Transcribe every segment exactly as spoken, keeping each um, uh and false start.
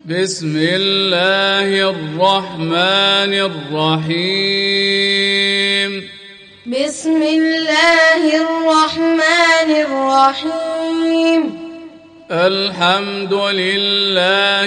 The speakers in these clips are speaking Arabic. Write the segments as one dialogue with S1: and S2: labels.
S1: بسم الله الرحمن الرحيم.
S2: بسم الله الرحمن الرحيم.
S1: الحمد لله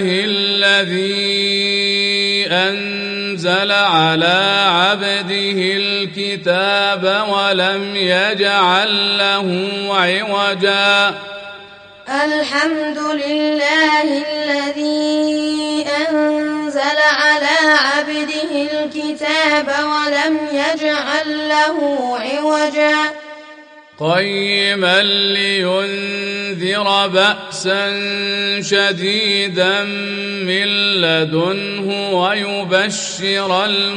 S1: الذي أنزل على عبده الكتاب ولم يجعل له عوجا.
S2: الحمد لله الذي أنزل على عبده الكتاب ولم يجعل له عوجا
S1: قيما لينذر بأسا شديدا من لدنه ويبشر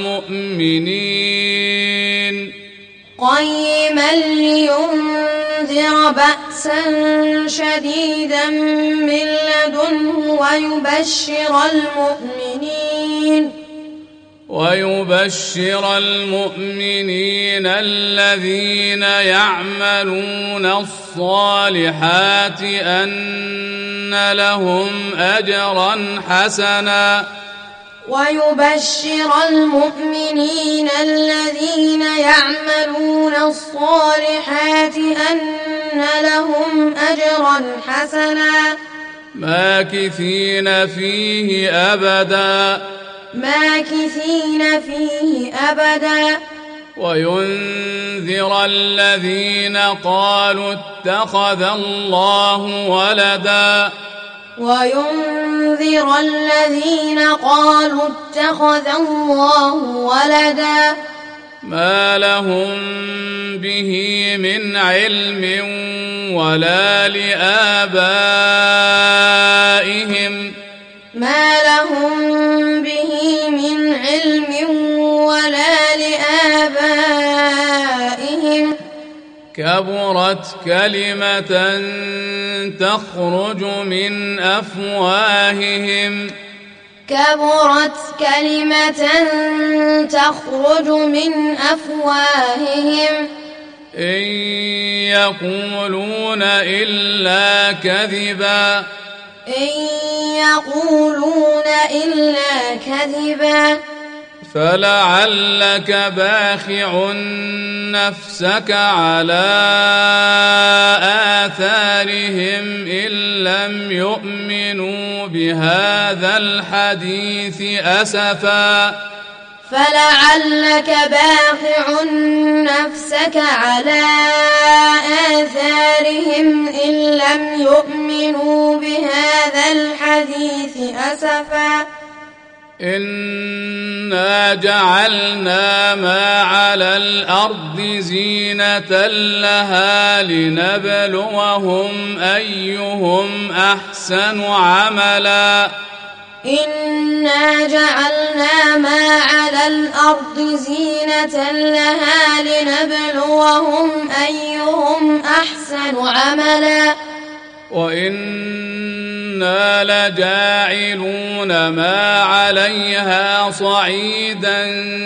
S1: المؤمنين
S2: قيما لينذر بأسا شديدا من لدنه ويبشر المؤمنين
S1: ويبشر المؤمنين الذين يعملون الصالحات أن لهم أجرا حسنا
S2: ويبشر المؤمنين الذين يعملون الصالحات أن لهم أجرا حسنا
S1: ماكثين فيه أبدا
S2: ماكثين فيه أبدا
S1: وينذر الذين قالوا اتخذ الله ولدا
S2: وينذر الذين قالوا اتخذ الله ولدا
S1: ما لهم به من علم ولا لآبائهم
S2: ما لهم به من علم ولا لآبائهم
S1: كبرت كلمة تخرج من أفواههم
S2: كبرت كلمة تخرج من أفواههم
S1: إن يقولون إلا كذبا
S2: إن يقولون إلا كذبا
S1: فلعلك باخع نفسك على آثارهم إن لم يؤمنوا بهذا الحديث أسفا
S2: فلعلك باخع نفسك على آثارهم إن لم يؤمنوا بهذا الحديث أسفا
S1: إنا جعلنا ما على الأرض زينة لها لنبلوهم أيهم أحسن عملا
S2: إنا جعلنا ما على الأرض زينة لها لنبلوهم أيهم أحسن عملا
S1: وإنا لجاعلون ما عليها صعيدا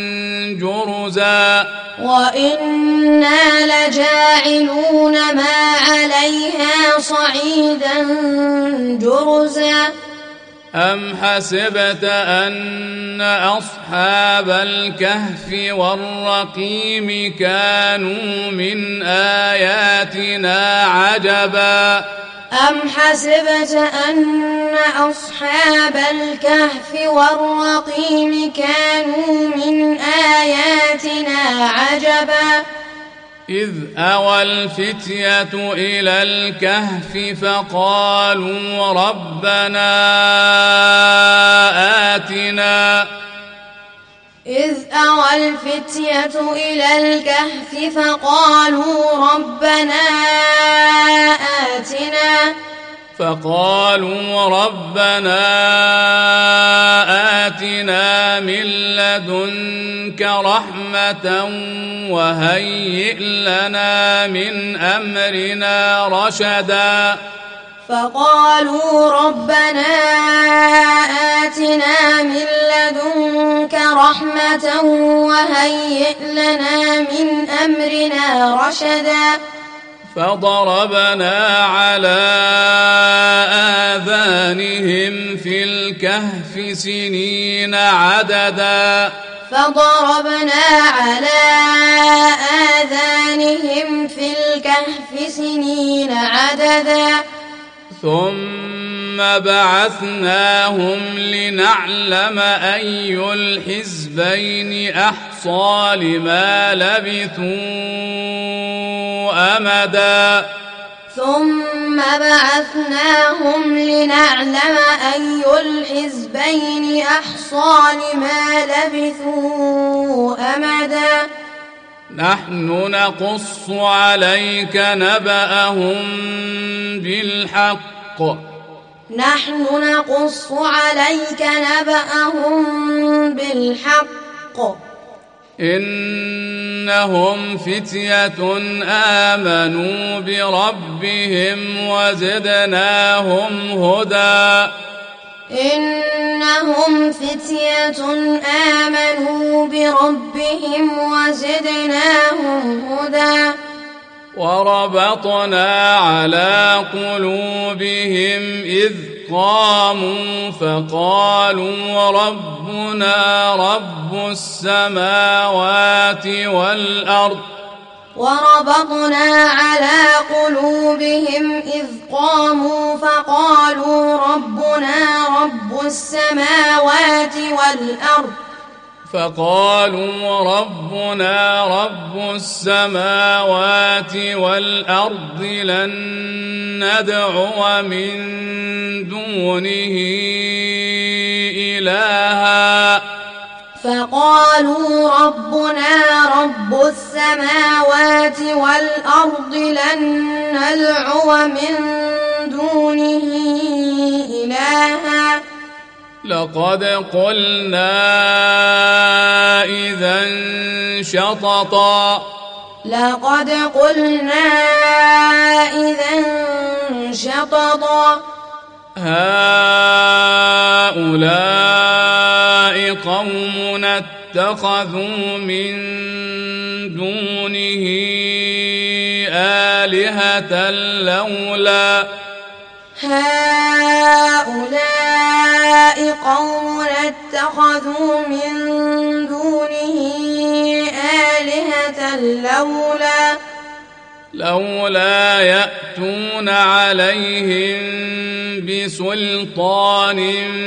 S1: جرزا
S2: وإنا لجاعلون ما عليها صعيدا جرزا
S1: أم حسبت أن أصحاب الكهف والرقيم كانوا من آياتنا عجبا
S2: أم حسبت أن أصحاب الكهف والرقيم كانوا من آياتنا عجبا
S1: إذ أوى الفتية إلى الكهف فقالوا ربنا آتنا
S2: إذ أوى الفتية إلى الكهف فقالوا ربنا آتنا
S1: فقالوا ربنا آتنا من لدنك رحمة وهيئ لنا من أمرنا رشدا
S2: فقالوا ربنا آتنا من لدنك رحمة وهيئ لنا من أمرنا رشدا
S1: فضربنا على آذانهم في الكهف سنين عددا
S2: فضربنا على آذانهم في الكهف سنين عددا
S1: ثم بعثناهم لنعلم أي الحزبين أحصى لما لبثوا أمدا
S2: ثم بعثناهم لنعلم أي الحزبين أحصى لما لبثوا أمدا
S1: نحن نقص عليك نبأهم بالحق
S2: نحن نقص عليك نبأهم بالحق
S1: إنهم فتية آمنوا بربهم وزدناهم هدى
S2: إنهم فتية آمنوا بربهم وزدناهم هدى
S1: وربطنا على قلوبهم إذ قاموا فقالوا ربنا رب السماوات والأرض
S2: وربطنا على قلوبهم إذ قاموا فقالوا ربنا رب السماوات والأرض
S1: فقالوا ربنا رب السماوات والأرض لن ندعو من دونه إلها
S2: فقالوا ربنا رب السماوات والأرض لن ندعو من دونه إلها
S1: لقد قلنا إذا شططا
S2: لقد قلنا إذا شططا
S1: هؤلاء قومنا اتخذوا من دونه آلهة لولا
S2: هؤلاء قوم اتخذوا من دونه آلهة لولا
S1: لولا يأتون عليهم بسلطان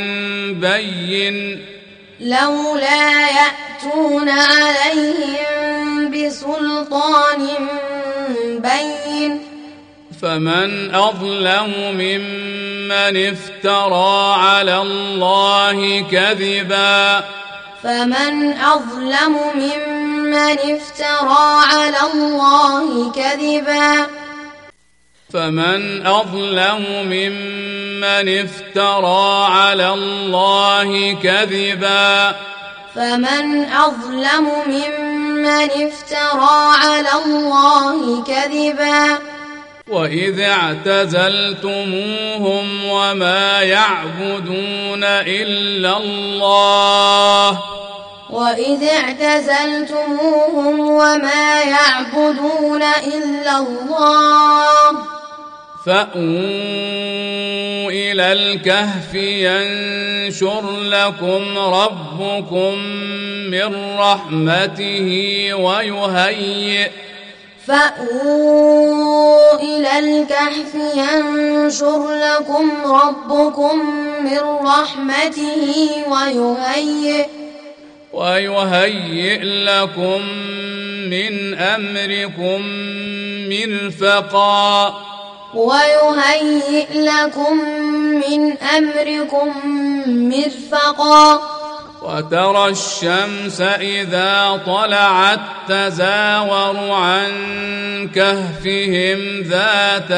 S1: بين
S2: لولا يأتون عليهم بسلطان بين
S1: فمن أظلم ممن افترى على الله كذبا
S2: فمن أظلم ممن افترى على الله كذبا
S1: فمن أظلم ممن افترى على الله كذبا
S2: فمن أظلم ممن افترى على الله كذبا
S1: وإذ اعتزلتموهم وما يعبدون إلا الله
S2: وإذ اعتزلتموهم وما يعبدون إلا الله
S1: فأووا إلى الكهف ينشر لكم ربكم من رحمته ويهيئ
S2: فأووا إلى الكهف ينشر لكم ربكم من رحمته ويهيئ
S1: ويهيئ لكم من أمركم مرفقا
S2: ويهيئ لكم من أمركم مرفقا
S1: وترى الشمس إذا طلعت تزاور عن كهفهم ذات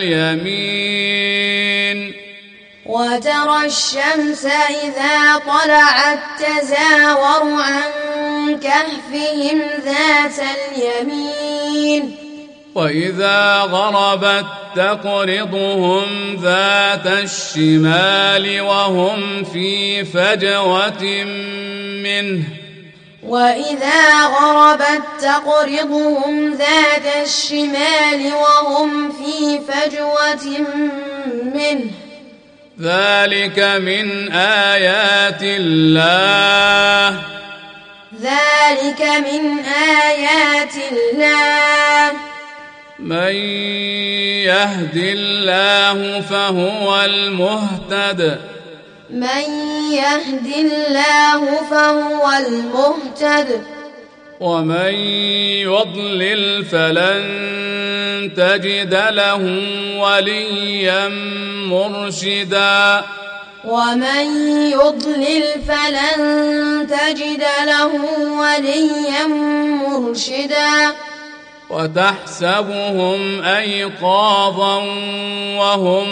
S1: اليمين
S2: وترى الشمس إذا طلعت تزاور عن كهفهم ذات اليمين
S1: وإذا غربت تقرضهم ذات الشمال وهم في فجوة منه
S2: وإذا غربت تقرضهم ذات الشمال وهم في فجوة منه
S1: ذلك من آيات الله
S2: ذلك من آيات الله
S1: من يهد الله فهو المهتد
S2: من يهد الله فهو المهتد
S1: ومن يضلل فلن تجد له وليا مرشدا
S2: ومن يضلل فلن تجد له وليا مرشدا
S1: وتحسبهم أيقاظا وهم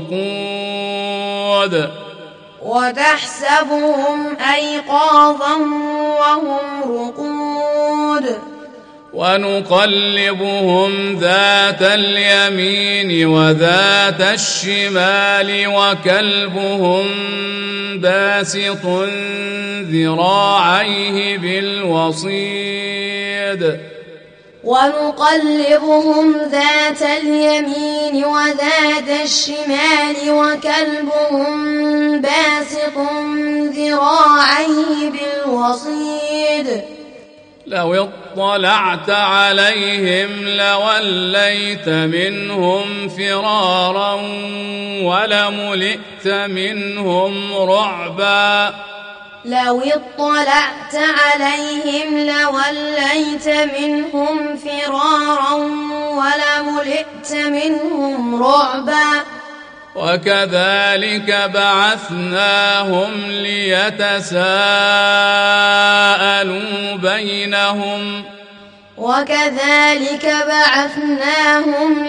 S1: رقود
S2: وتحسبهم أيقاظا وهم رقود
S1: ونقلبهم ذات اليمين وذات الشمال وكلبهم باسط ذراعيه بالوصيد
S2: ونقلبهم ذات اليمين وذات الشمال وكلبهم باسط ذراعيه بالوصيد
S1: لو اطلعت عليهم لوليت منهم فرارا ولملئت منهم رعبا
S2: لو اطلعت عليهم لوليت منهم فرارا ولملئت منهم رعبا
S1: وكذلك بعثناهم ليتساءلوا بينهم
S2: وكذلك بعثناهم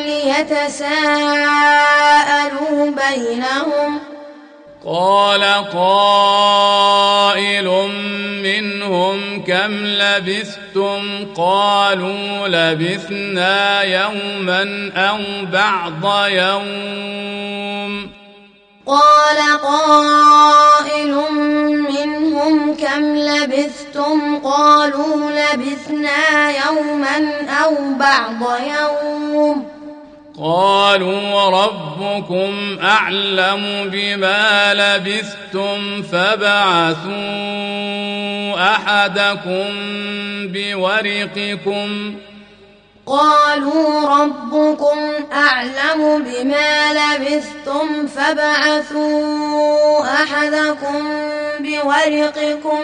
S2: ليتساءلوا بينهم
S1: قال قائل منهم كم لبثتم قالوا لبثنا يوما أو بعض يوم
S2: قال قائل منهم كم لبثتم قالوا لبثنا يوما أو بعض يوم
S1: قالوا ربكم أعلم بما لبثتم فابعثوا أحدكم بورقكم
S2: قالوا ربكم أعلم بما لبثتم فابعثوا أحدكم بورقكم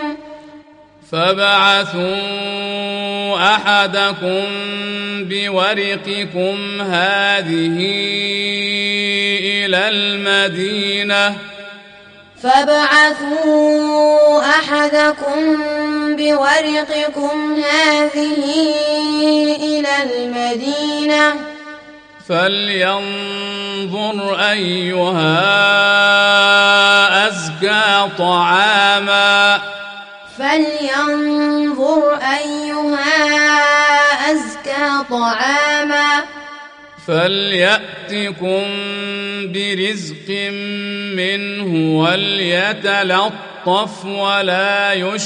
S1: فابعثوا أحدكم بورقكم هذه إلى المدينة
S2: فابعثوا أحدكم بورقكم هذه إلى المدينة
S1: فلينظر أيها أزكى طعاما
S2: فلينظر أيها أزكى طعاما
S1: فليأتكم برزق منه وليتلطف ولا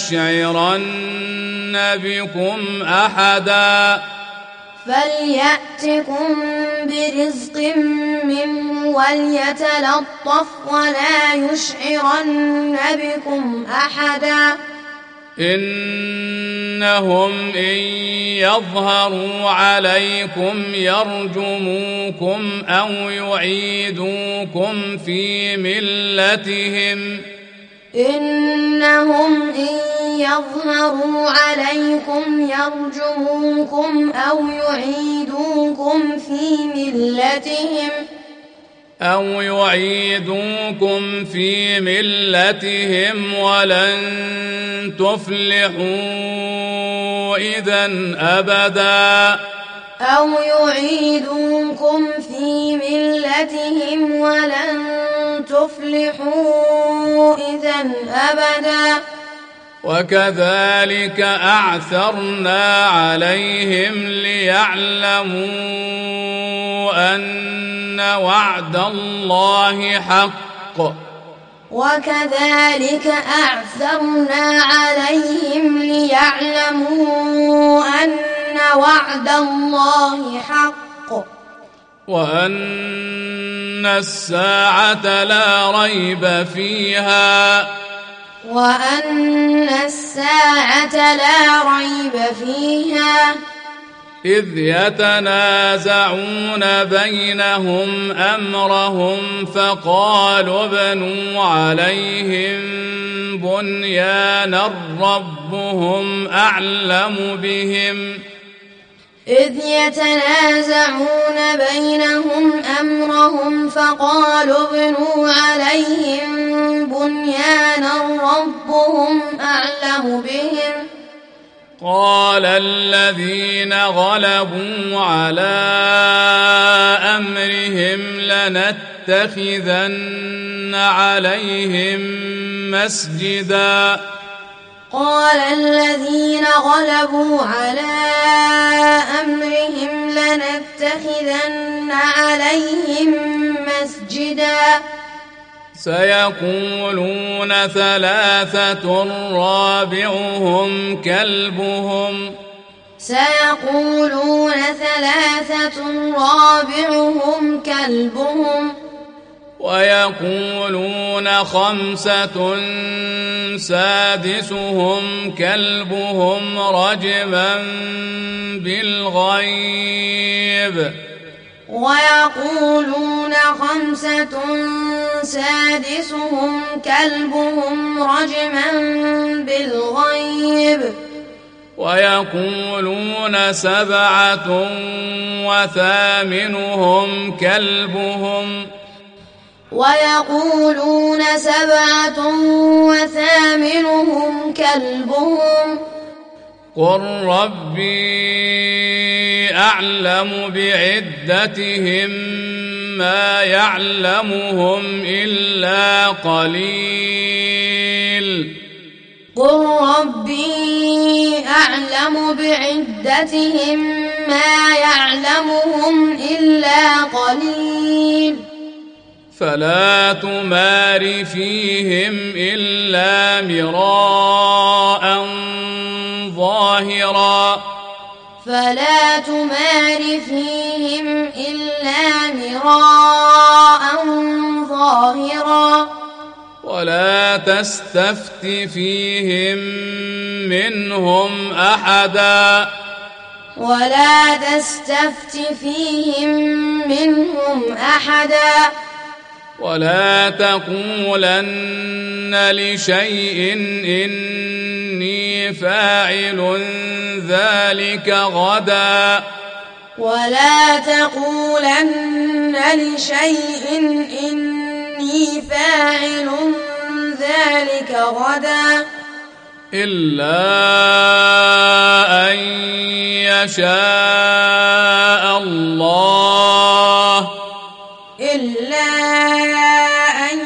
S1: يشعرن بكم أحدا
S2: فليأتكم برزق منه وليتلطف ولا يشعرن بكم أحدا
S1: إنهم إن يظهروا عليكم يرجموكم أو يعيدوكم في ملتهم
S2: إنهم إن يظهروا عليكم يرجموكم أو يعيدوكم في ملتهم
S1: أو يعيدوكم في ملتهم ولن تفلحوا إذن أبدا
S2: أو يعيدوكم في ملتهم ولن تفلحوا إذن أبدا
S1: وكذلك أعثرنا عليهم ليعلموا أن وعد الله حق
S2: وكذلك أعثرنا عليهم ليعلموا أن وعد الله حق
S1: وأن الساعة لا ريب فيها
S2: وأن الساعة لا ريب فيها
S1: إذ يتنازعون بينهم أمرهم فقالوا ابنوا عليهم بنيانا ربهم أعلم بهم
S2: إذ يتنازعون بينهم أمرهم فقالوا ابنوا عليهم بنيانا ربهم أعلم بهم
S1: قال الذين غلبوا على أمرهم لنتخذن عليهم مسجدا
S2: قال الذين غلبوا على أمرهم لنتخذن عليهم مسجدا
S1: سيقولون ثلاثة رابعهم كلبهم
S2: سيقولون ثلاثة رابعهم كلبهم
S1: ويقولون خمسة سادسهم كلبهم رجما بالغيب
S2: ويقولون خمسة سادسهم كلبهم رجما بالغيب
S1: ويقولون سبعة وثامنهم كلبهم
S2: ويقولون سبعة وثامنهم كلبهم
S1: قل ربي أعلم بعدتهم ما يعلمهم إلا قليل
S2: قل ربي أعلم بعدتهم ما يعلمهم إلا قليل
S1: فلا تمار فيهم إلا مراء ظاهرا
S2: فلا تمار فيهم إلا مراء ظاهرا
S1: ولا تستفت فيهم منهم أحدا
S2: ولا تستفت فيهم منهم أحدا
S1: ولا تقولن لشيء إني فاعل ذلك غدا
S2: ولا تقولن لشيء إني فاعل ذلك غدا
S1: إلا أن يشاء الله
S2: إلا أن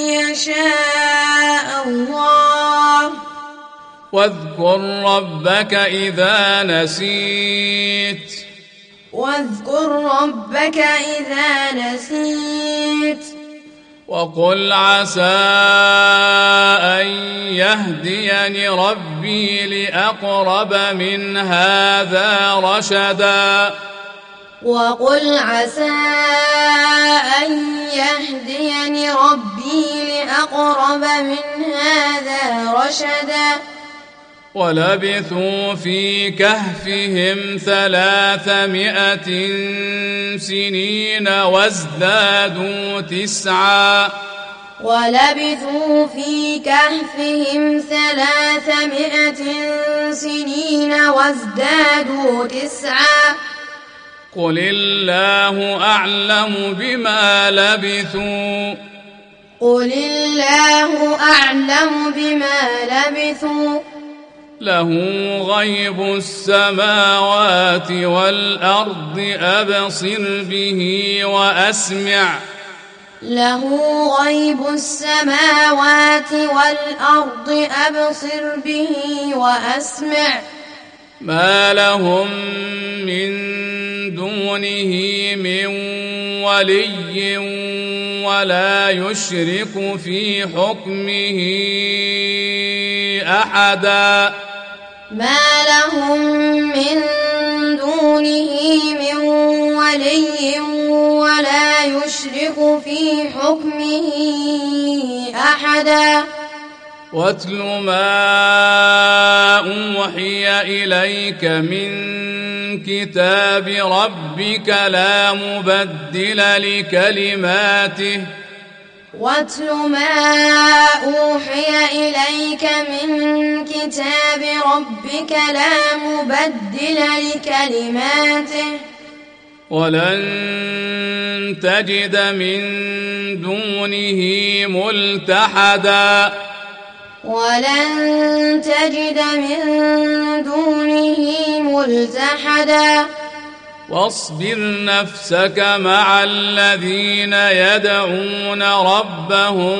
S2: يشاء الله
S1: واذكر ربك إذا نسيت
S2: واذكر ربك إذا نسيت
S1: وقل عسى أن يهديني ربي لأقرب من هذا رشدا
S2: وقل عسى أن يهديني ربي لأقرب من هذا رشدا
S1: ولبثوا في كهفهم ثلاثمائة سنين وازدادوا تسعا
S2: ولبثوا في كهفهم ثلاثمائة سنين وازدادوا تسعا
S1: قل الله أعلم بما لبثوا
S2: قل الله أعلم بما لبثوا
S1: له غيب السماوات والأرض أبصر به وأسمع
S2: له غيب السماوات والأرض أبصر به وأسمع
S1: ما لهم من دونه من ولي ولا يشرك في حكمه أحدا
S2: ما لهم من دونه من ولي ولا يشرك في حكمه أحدا
S1: واتل ما أوحي إليك من كتاب ربك لا مبدل لكلماته
S2: واتل ما أوحي إليك من كتاب ربك لا مبدل لكلماته
S1: ولن تجد من دونه ملتحدا
S2: ولن تجد من دونه ملتحدا
S1: واصبر نفسك مع الذين يدعون ربهم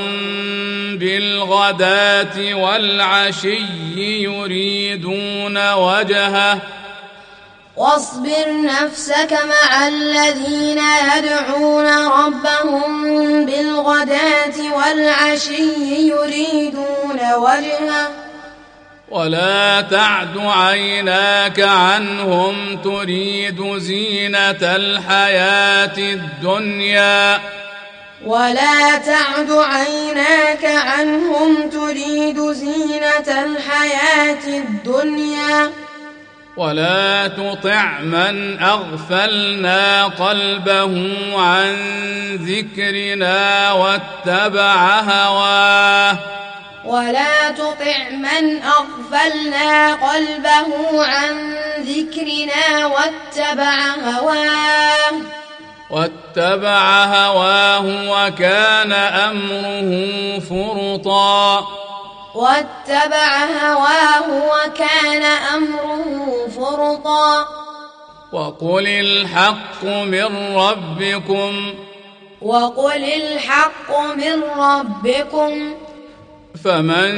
S1: بالغداة والعشي يريدون وجهه
S2: واصبر نفسك مع الذين يدعون ربهم بالغداة والعشي يريدون وجهه
S1: ولا تعد عيناك عنهم تريد زينة الحياة الدنيا
S2: ولا تعد عيناك عنهم تريد زينة الحياة الدنيا
S1: ولا تطع من أغفلنا قلبه عن ذكرنا واتبع هواه
S2: ولا تطع من أغفلنا قلبه عن ذكرنا واتبع هواه
S1: واتبع هواه وكان أمره فرطا
S2: واتبع هواه وكان أمره فرطا
S1: وقل الحق من ربكم
S2: وقل الحق من ربكم
S1: فمن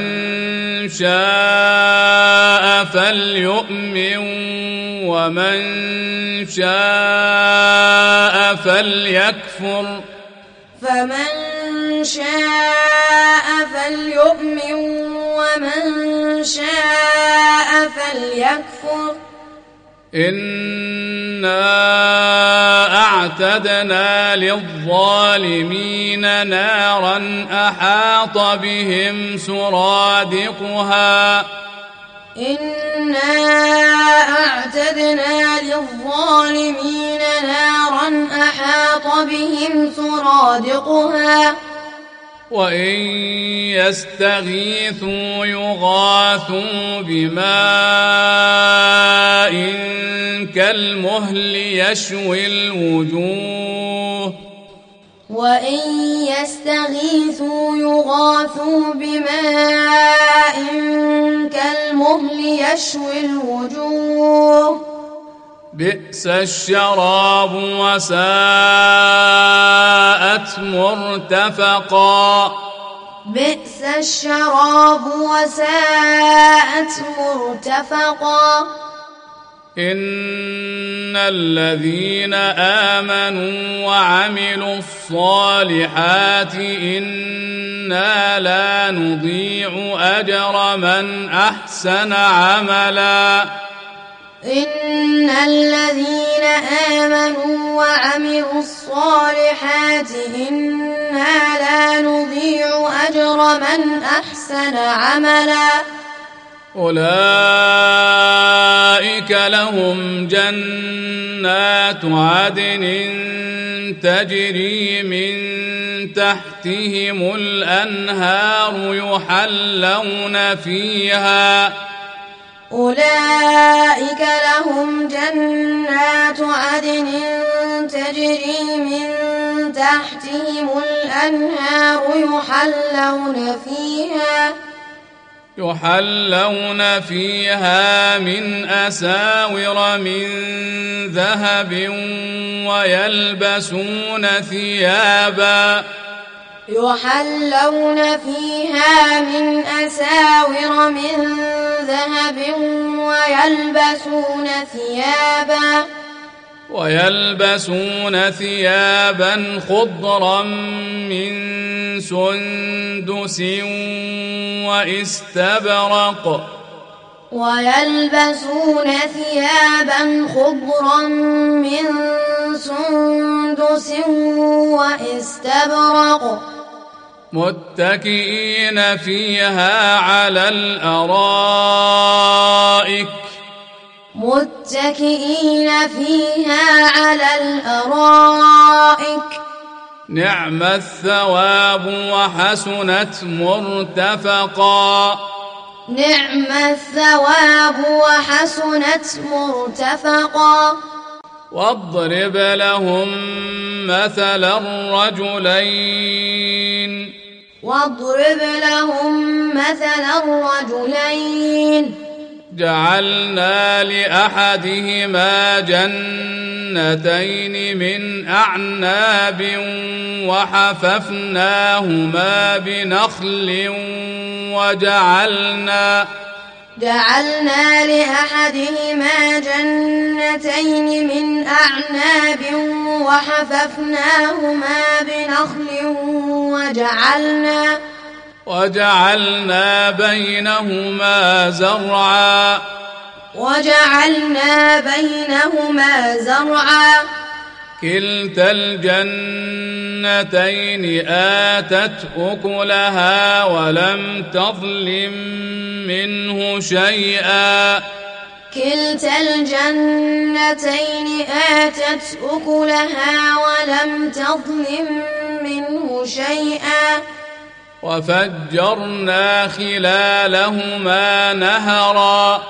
S1: شاء فليؤمن ومن شاء فليكفر
S2: فمن شاء فليؤمن ومن شاء فليكفر
S1: إنا أعتدنا للظالمين نارا أحاط بهم سرادقها
S2: إنا أعتدنا للظالمين نارا أحاط بهم سرادقها
S1: وإن يستغيثوا يغاثوا بماء كالمهل يشوي الوجوه
S2: وإن يستغيثوا يغاثوا بماء كالمهل يشوي الوجوه
S1: بئس الشراب وساءت مرتفقا
S2: بئس الشراب وساءت مرتفقا
S1: إن الذين آمنوا وعملوا الصالحات إنا لا نضيع أجر من أحسن عملا
S2: إن الذين آمنوا وعملوا الصالحات إنا لا نضيع أجر من أحسن عملا
S1: أولئك لهم جنات عدن تجري من تحتهم الأنهار يحلون فيها
S2: أولئك لهم جنات عدن تجري من تحتهم الأنهار يحلون فيها
S1: يحلون فيها من أساور من ذهب ويلبسون ثيابا
S2: يحلون فيها من أساور من ذهب ويلبسون ثيابا
S1: ويلبسون ثيابا خضرا من سندس واستبرق
S2: ويلبسون ثيابا خضرا من سندس واستبرق
S1: متكئين فيها على الأرائك
S2: متكئين فيها على الأرائك
S1: نعم الثواب وحسنت مرتفقا
S2: نعم الثواب وحسنت مرتفقا
S1: واضرب لهم مثل الرجلين
S2: واضرب لهم مثل الرجلين
S1: جعلنا لأحدهما جنتين من أعناب وحففناهما بنخل وجعلنا
S2: جعلنا لأحدهما جنتين من أعناب وحففناهما بنخل وجعلنا
S1: وجعلنا بينهما زرعا
S2: وجعلنا بينهما زرعا
S1: كلتا الجنتين آتت أكلها ولم تظلم منه شيئا
S2: كلتا الجنتين آتت أكلها ولم تظلم منه شيئا
S1: وفجرنا خلالهما نهرا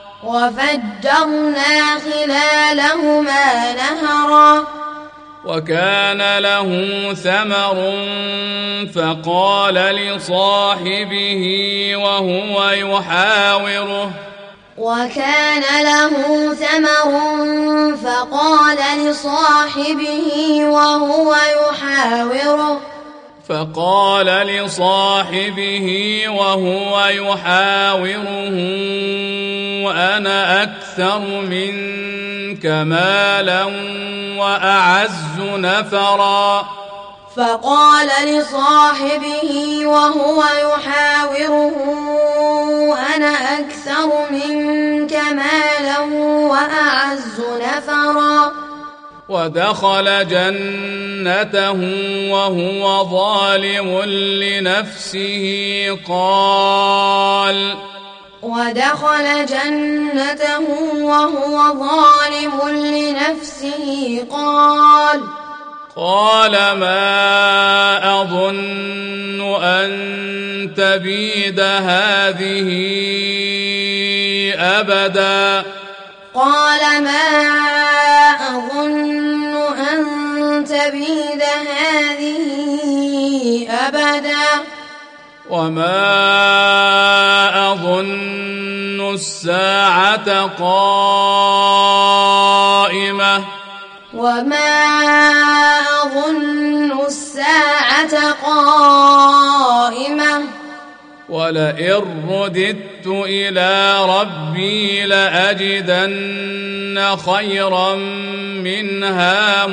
S2: وفجرنا خلالهما نهرا
S1: وكان له ثمر فقال لصاحبه وهو يحاوره
S2: وكان له ثمر فقال لصاحبه وهو يحاوره
S1: فقال لصاحبه وهو يحاوره أنا أكثر منك مالا وأعز نفرا
S2: فقال لصاحبه وهو يحاوره أنا أكثر منك مالا وأعز نفرا
S1: ودخل جنته وهو ظالم لنفسه قال
S2: ودخل جنته وهو ظالم لنفسه قال
S1: قال ما أظن أن تبيد هذه أبدا
S2: قال ما أظن أن تبيد هذه أبدا
S1: وما أظن الساعة قائمة
S2: وما أظن الساعة قائمة
S1: ولئن رددت إلى ربي لأجدن خيرا منها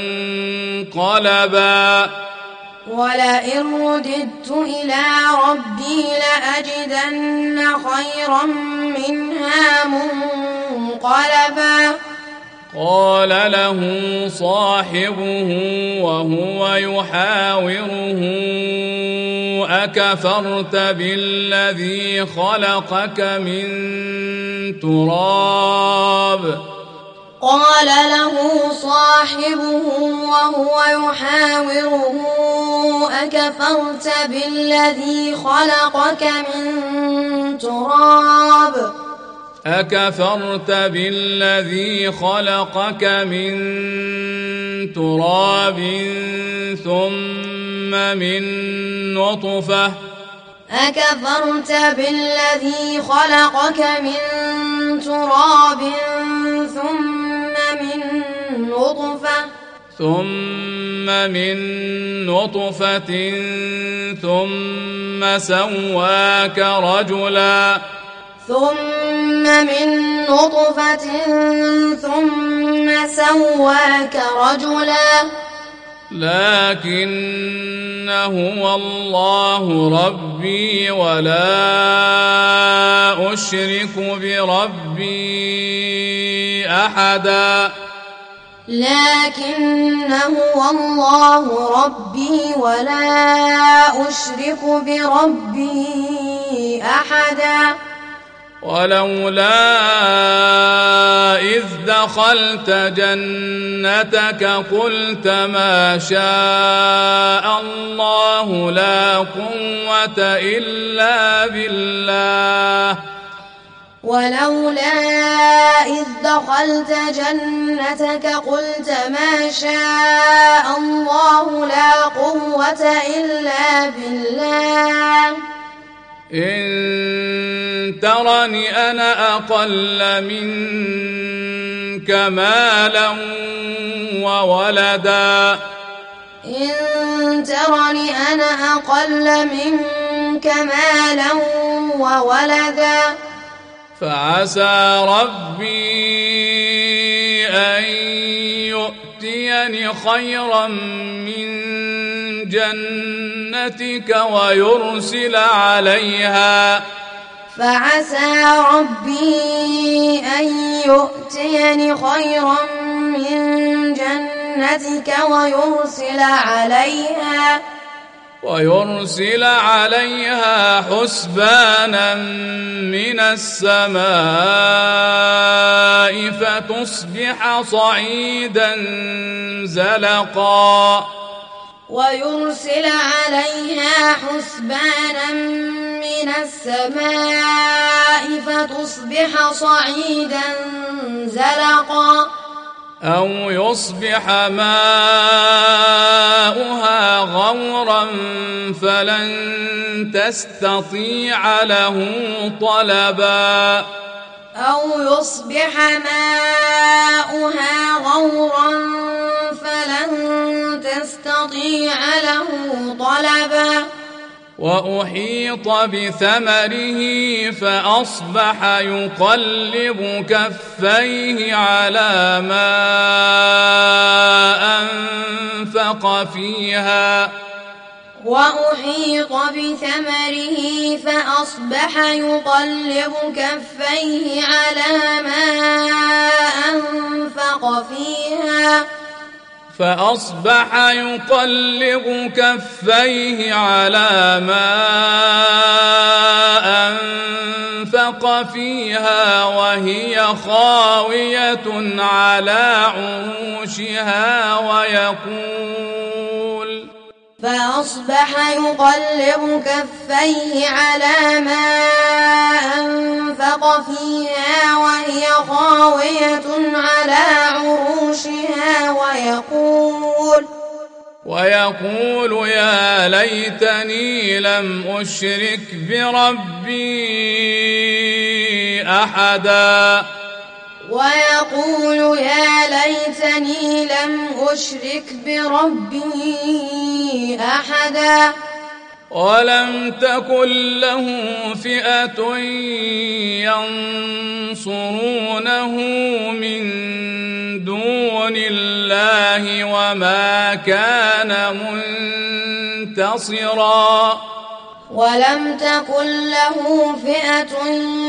S1: منقلبا
S2: ولئن رددت إلى ربي لأجدن خيرا منها منقلبا
S1: قال له صاحبه وهو يحاوره أكفرت بالذي خلقك من تراب
S2: قال له صاحبه وهو يحاوره أكفرت بالذي خلقك من تراب
S1: أكفرت بالذي خلقك من تراب ثم من نطفة
S2: أكفرت بالذي خلقك من تراب ثم من نطفة
S1: ثم من نطفة ثم سواك رجلا
S2: ثم من نطفة ثم سواك رجلا
S1: لكن هو الله ربي ولا أشرك بربي أحدا
S2: لكن هو الله ربي ولا أشرك بربي أحدا
S1: ولولا إذ دخلت جنتك قلت ما شاء الله لا قوة إلا بالله
S2: ولولا إذ دخلت جنتك قلت ما شاء الله لا قوة إلا بالله
S1: إن ترني أنا أقل منك مالا وولدا
S2: إن ترني أنا أقل منك مالا وولدا
S1: فعسى ربي أن يؤتيني خيرا من جنتك ويرسل عليها
S2: فعسى ربي أن يؤتيني خيرا من جنتك ويرسل عليها
S1: ويرسل عليها حسبانا من السماء فتصبح صعيدا زلقا
S2: ويرسل عليها حسبانا من السماء فتصبح صعيدا زلقا
S1: أو يصبح ماؤها غورا فلن تستطيع له طلبا
S2: أو يصبح ماؤها غورا فلن تستطيع له طلبا
S1: وأحيط بثمره فأصبح يقلب كفيه على ما أنفق فيها
S2: وأحيط بثمره فأصبح يقلب كفيه على ما أنفق فيها
S1: فأصبح يقلب كفيه على ما أنفق فيها وهي خاوية على عروشها ويقول
S2: فأصبح يقلب كفيه على ما أنفق فيها وهي خاوية على عروشها ويقول
S1: ويقول يا ليتني لم أشرك بربي أحدا
S2: ويقول يا ليتني لم أشرك بربي أحدا
S1: ولم تكن له فئة ينصرونه من دون الله وما كان منتصرا
S2: ولم تكن له فئة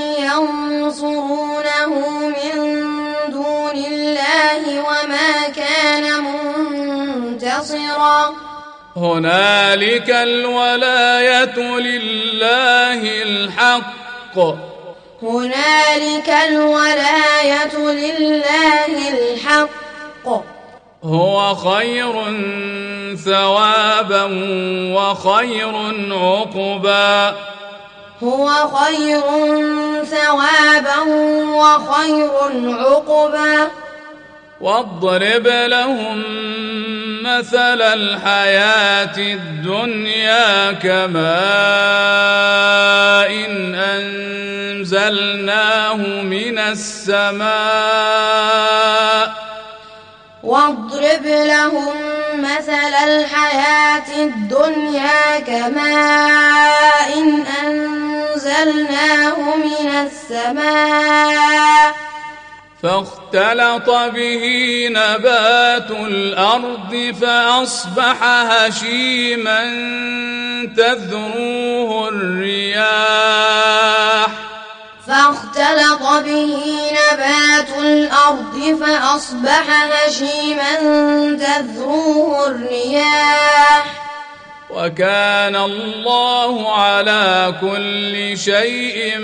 S2: ينصرونه من دون الله وما كان منتصرا
S1: هنالك الولاية لله الحق
S2: هنالك الولاية لله الحق
S1: هو خير ثوابا وخير عقبا
S2: هو خير ثوابا وخير عقبا
S1: واضرب لهم مثل الحياة الدنيا كماء إن أنزلناه من السماء
S2: واضرب لهم مثل الحياة الدنيا كماء إن أنزلناه أنزلناه من السماء
S1: فاختلط به نبات الأرض فأصبح هشيما تذروه الرياح
S2: فاختلط به نبات الأرض فأصبح هشيما تذروه الرياح
S1: وكان الله على كل شيء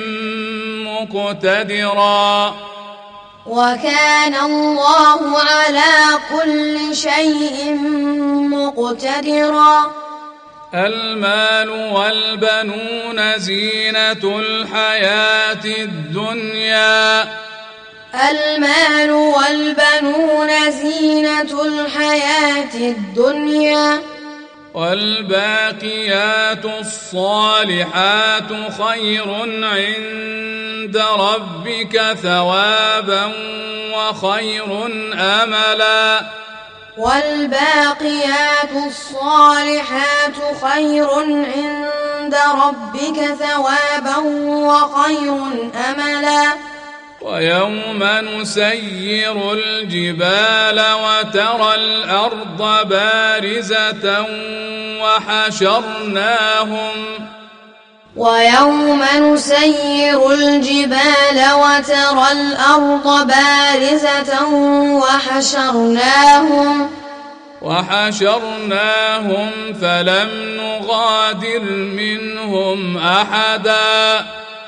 S1: مقتدرا
S2: وكان الله على كل شيء مقتدرا
S1: المال والبنون زينة الحياة الدنيا
S2: المال والبنون زينة الحياة الدنيا
S1: والباقيات الصالحات خير عند ربك ثوابا وخير أملا
S2: والباقيات الصالحات خير عند ربك ثوابا وخير أملا
S1: ويوم نسير الجبال وترى الأرض بارزة وحشرناهم
S2: ويوم نسير الجبال وترى الأرض بارزة وحشرناهم
S1: وحشرناهم فلم نغادر منهم أحدا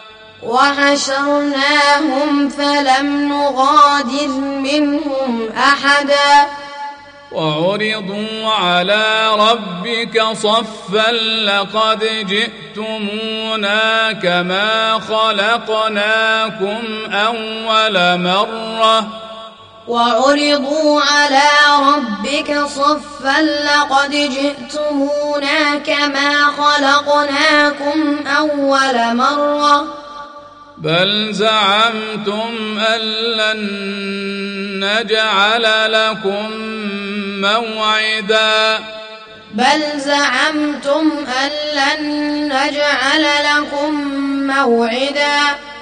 S2: وحشرناهم فلم نغادر منهم أحدا
S1: وعرضوا على ربك صفا لقد جئتمونا كما خلقناكم أول مرة
S2: وعرضوا على ربك صفا لقد جئتمونا كما خلقناكم أول مرة
S1: بل زعمتم أن لن نجعل لكم موعدا
S2: بل زعمتم أن لن نجعل لكم موعدا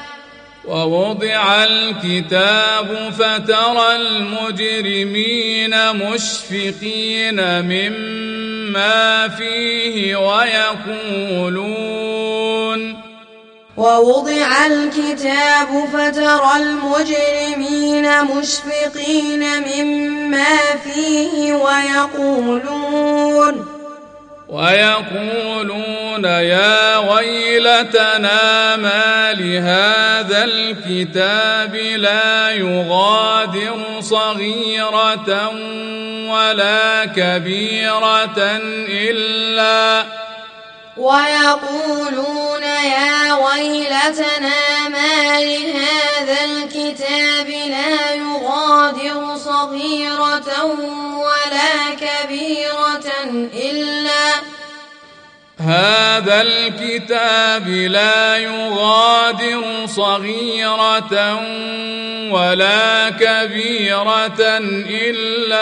S1: ووضع الكتاب فترى المجرمين مشفقين مما فيه ويقولون
S2: ووضع الكتاب فترى المجرمين مشفقين مما فيه ويقولون
S1: ويقولون يا ويلتنا ما لهذا الكتاب لا يغادر صغيرة ولا كبيرة إلا
S2: ويقولون يا ويلتنا ما لهذا الكتاب لا يغادر صغيرة ولا كبيرة إلا
S1: هذا الكتاب لا يغادر صغيرة ولا كبيرة إلا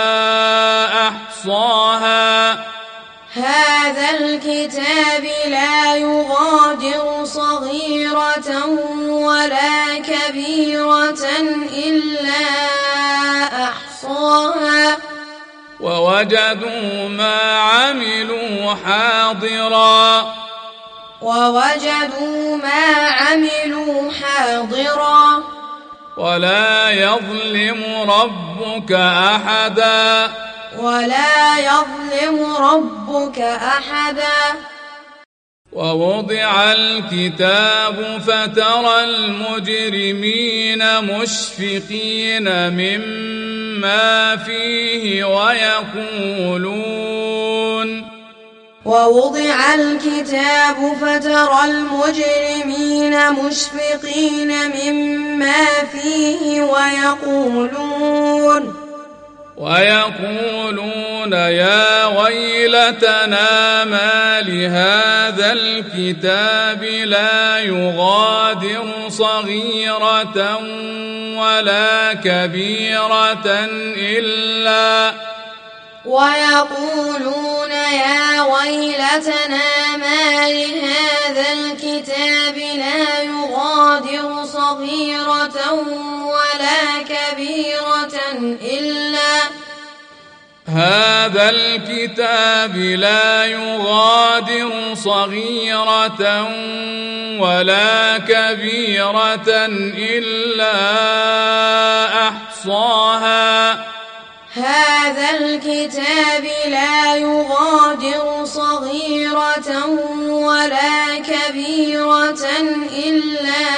S1: أحصاها
S2: هذا الكتاب لا يغادر صغيرة ولا كبيرة إلا أحصاها
S1: ووجدوا ما عملوا حاضرا
S2: ووجدوا ما عملوا حاضرا
S1: ولا يظلم ربك أحدا
S2: ولا يظلم ربك أحدا
S1: ووضع الكتاب فترى المجرمين مشفقين مما فيه ويقولون
S2: ووضع الكتاب فترى المجرمين مشفقين مما فيه ويقولون
S1: ويقولون يا ويلتنا ما لهذا الكتاب لا يغادر صغيرة ولا كبيرة إلا
S2: ويقولون يا ويلتنا ما لهذا الكتاب يغادر صغيرة ولا كبيرة إلا
S1: هذا الكتاب لا يغادر صغيرة ولا كبيرة إلا أحصاها
S2: هذا الكتاب لا يغادر صغيرة ولا كبيرة إلا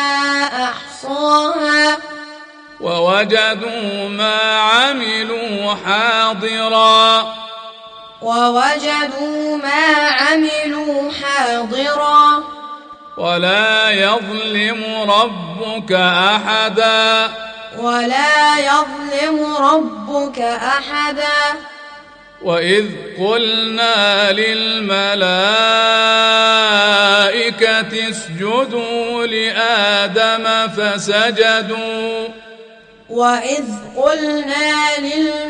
S2: أحصاها
S1: ووجدوا ما عملوا حاضرا
S2: ووجدوا ما عملوا حاضرا
S1: ولا يظلم ربك أحدا
S2: ولا يظلم ربك أحدا
S1: وإذ قلنا للملائكة اسجدوا لآدم فسجدوا
S2: وإذ قلنا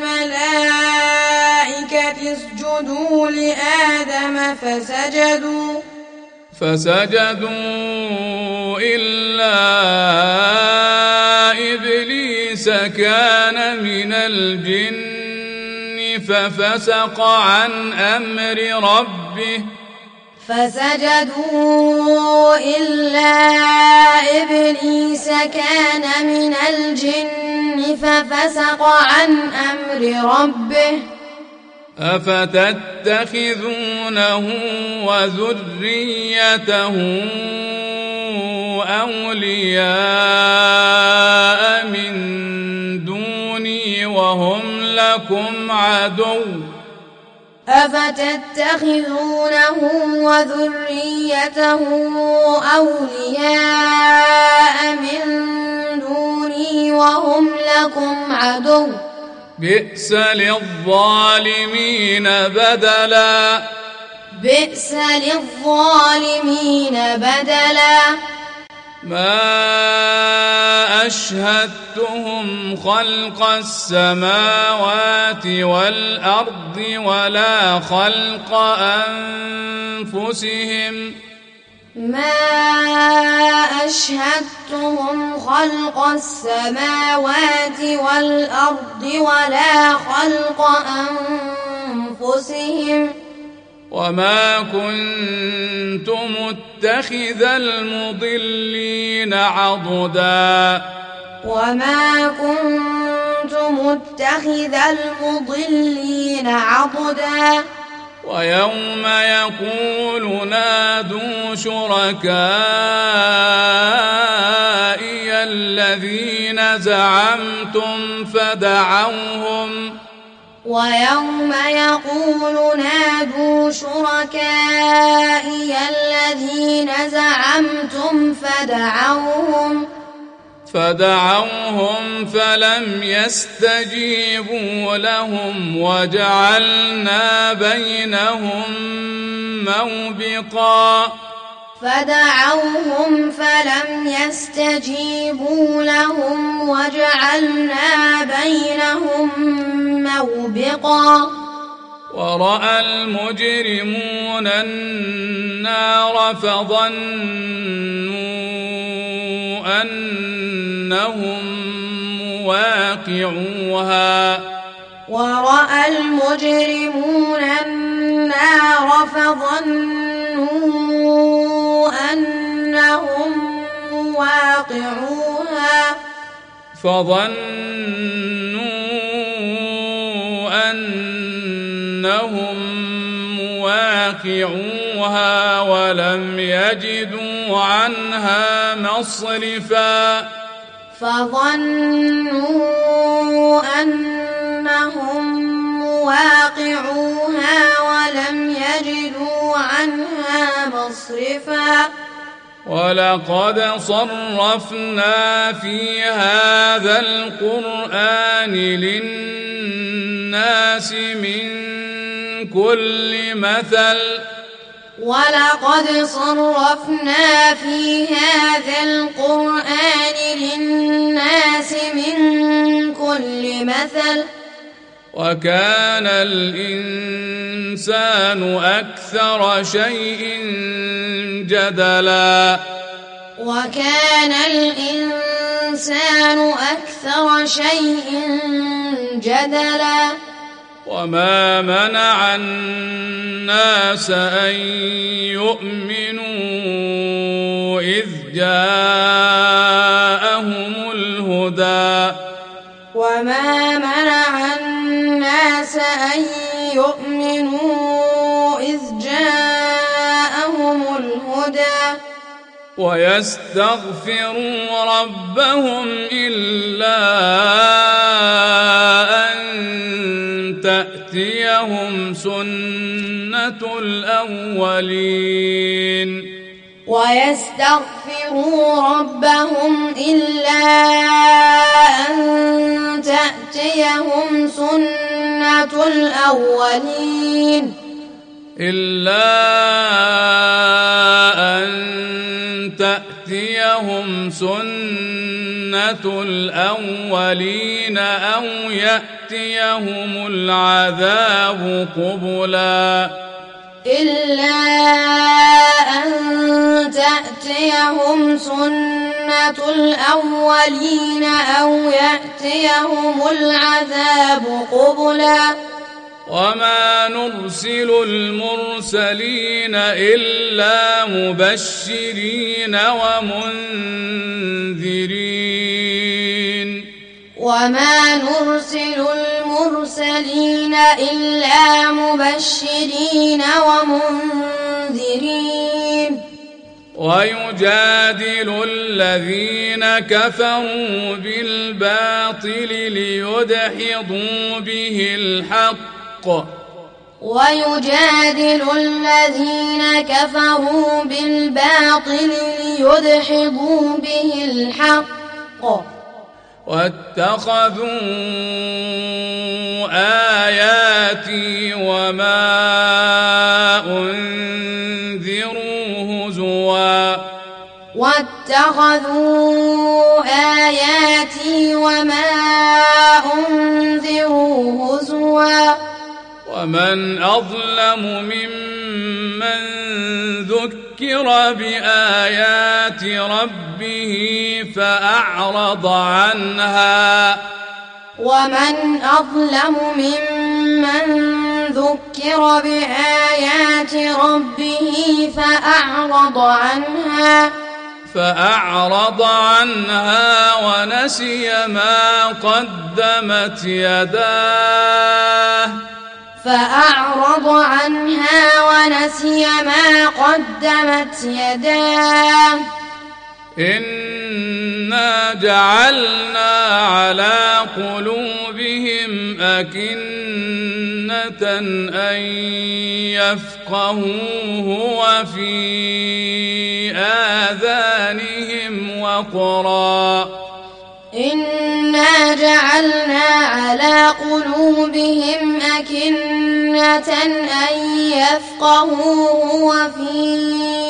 S2: للملائكة اسجدوا لآدم فسجدوا
S1: فسجدوا إلا إبليس كان من الجن ففسق عن أمر ربه
S2: فسجدوا إلا إبليس كان من الجن ففسق عن أمر ربه
S1: أفتتخذونه وذريته أولياء من دوني وهم لكم عدو
S2: أفتتخذونه وذريته أولياء من دوني وهم لكم عدو
S1: بئس للظالمين بدلا
S2: بئس للظالمين بدلا
S1: ما أشهدتهم خلق السماوات والأرض ولا خلق أنفسهم
S2: ما أشهدتهم خلق السماوات والأرض ولا خلق أنفسهم
S1: وما كنت متخذ المضلين عضدا
S2: وما كنت متخذ المضلين عضدا
S1: ويوم يقول نادوا شركائي الذين زعمتم فدعوهم
S2: ويوم يقول نادوا شركائي الذين زعمتم فدعوهم
S1: فدعوهم فلم يستجيبوا لهم وجعلنا بينهم موبقا
S2: فدعوهم فلم يستجيبوا لهم وجعلنا بينهم موبقا
S1: ورأى المجرمون النار فظنوا أنهم مواقعوها
S2: ورأى المجرمون النار فظنوا أنهم مواقعوها
S1: فظنوا أنهم مواقعوها ولم يجدوا عنها مصرفا
S2: فظنوا أنهم مواقعوها ولم يجدوا عنها مصرفا
S1: ولقد صرفنا في هذا القرآن للناس من كل مثل
S2: ولقد صرفنا في هذا القرآن للناس من كل مثل
S1: وكان الإنسان أكثر شيء جدلا
S2: وكان الإنسان أكثر شيء جدلا
S1: وما منع الناس أن يؤمنوا إذ جاءهم الهدى
S2: وما منع الناس أن يؤمنوا إذ جاءهم الهدى
S1: ويستغفروا ربهم إلا أن تأتيهم سنة الأولين
S2: ويستغفروا ربهم إلا أن تأتيهم سنة الأولين
S1: إلا أن تأتيهم سنة الأولين أو يأتيهم العذاب قبلا
S2: إلا أن تأتيهم سنة الأولين أو يأتيهم العذاب قبلا
S1: وما نرسل المرسلين إلا مبشرين ومنذرين
S2: وما نرسل المرسلين إلا مبشرين ومنذرين
S1: ويجادل الذين كفروا بالباطل ليدحضوا به الحق
S2: ويجادل الذين كفروا بالباطل ليدحضوا به الحق
S1: واتخذوا آياتي وما أنذروا هزوا
S2: واتخذوا آياتي وما أنذروا هزوا
S1: ومن أظلم ممن ذكر بآيات ربه فأعرض عنها
S2: ومن أظلم ممن ذكر بآيات ربه فأعرض عنها
S1: فأعرض عنها ونسي ما قدمت يداه
S2: فأعرض عنها ونسي ما قدمت يداه
S1: إنا جعلنا على قلوبهم أكنة أن يفقهوه وفي آذانهم وقرا
S2: إنا جعلنا على قلوبهم أكنة أن يفقهوه وفي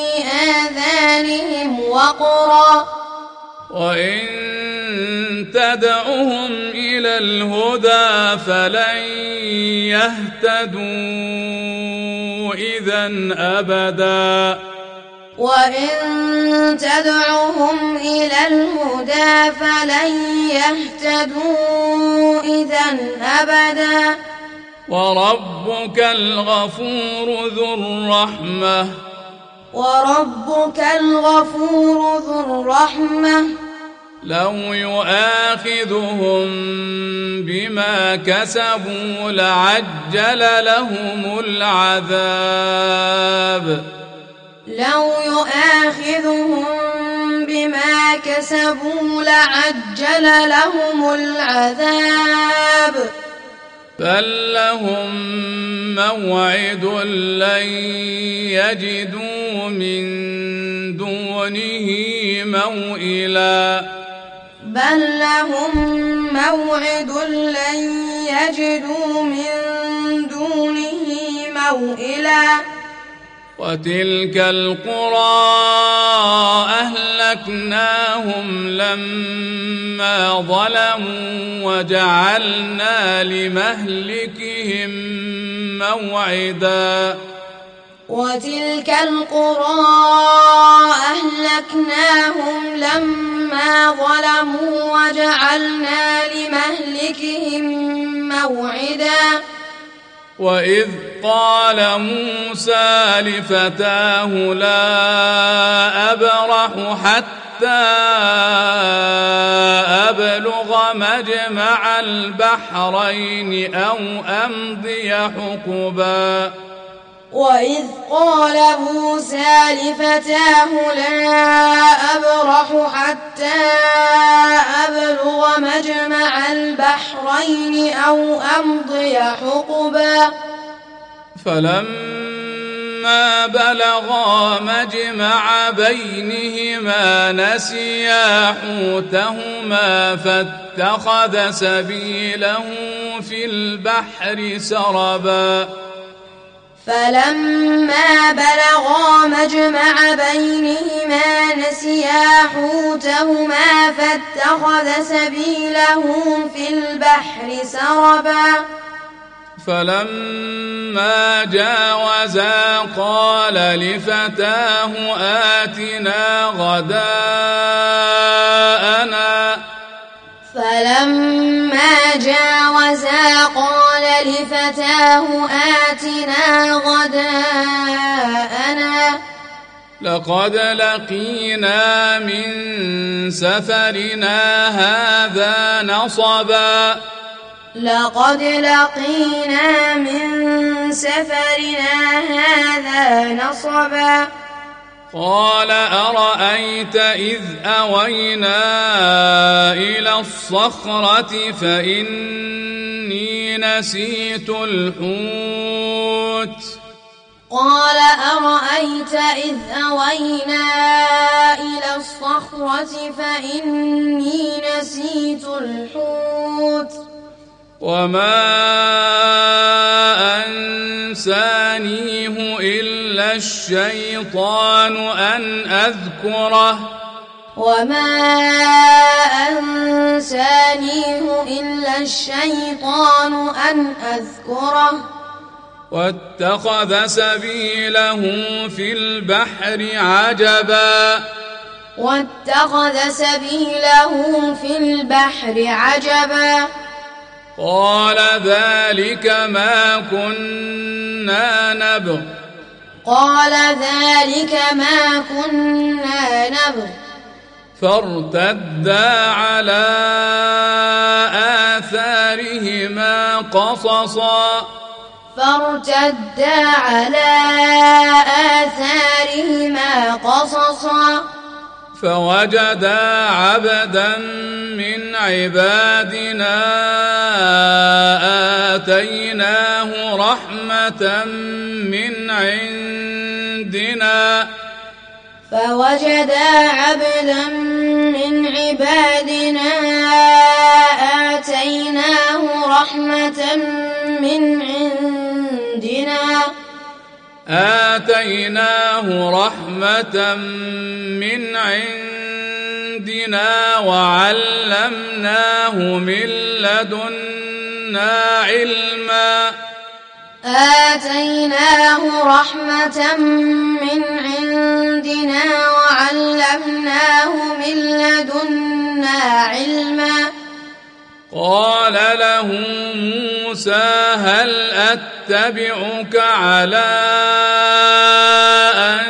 S2: آذانهم وقرا
S1: وإن تدعهم إلى الهدى فلن يهتدوا إذا أبدا
S2: وإن تدعهم إلى الهدى فلن يهتدوا إذا أبدا
S1: وربك الغفور ذو الرحمة
S2: وربك الغفور ذو الرحمة
S1: لو يؤاخذهم بما كسبوا لعجل لهم العذاب
S2: لو يؤاخذهم بما كسبوا لعجل لهم العذاب
S1: بل لهم موعد لن يجدوا من دونه موئلا
S2: بل لهم موعد لن يجدوا من دونه موئلا
S1: وتلك القرى أهلكناهم لما ظلموا وجعلنا لمهلكهم موعدا
S2: وتلك القرى أهلكناهم لما ظلموا وجعلنا لمهلكهم موعدا
S1: وإذ قال موسى لفتاه لا أبرح حتى أبلغ مجمع البحرين أو أمضي حقبا
S2: وإذ قال موسى لفتاه لا أبرح حتى أبلغ مجمع البحرين أو أمضي حقبا
S1: فلما بلغا مجمع بينهما نسيا حوتهما فاتخذ سبيله في البحر سربا
S2: فلما بلغا مجمع بينهما نسيا حوتهما فاتخذ سبيله في البحر سربا
S1: فلما جاوزا قال لفتاه آتنا غداءنا
S2: فلما جاوزا قال لفتاه آتنا غداءنا
S1: لقد لقينا من سفرنا هذا نصبا
S2: لقد لقينا من سفرنا هذا نصبا
S1: قال أرأيت إذ أوينا إلى الصخرة فإني نسيت الحوت
S2: قال أرأيت إذ أوينا إلى الصخرة فإني نسيت الحوت
S1: وما أنسانيه إلا الشيطان أن أذكره
S2: وما أنسانيه إلا الشيطان أن أذكره
S1: واتخذ سبيله في البحر عجبا
S2: واتخذ سبيله في البحر عجبا
S1: قال ذلك ما كنا نبغ
S2: قال ذلك ما كنا نبغ
S1: فارتدا على آثارهما قصصا
S2: فارتدا على آثارهما قصصا
S1: فوجدا عبدا من عبادنا آتيناه رحمة من عندنا
S2: فوجدا عبدا من عبادنا آتيناه رحمة من عندنا
S1: آتيناه رحمة من عندنا وعلمناه من لدنا علما
S2: آتيناه رحمة من عندنا وعلمناه من لدنا علما
S1: قال له موسى هل أتبعك على أن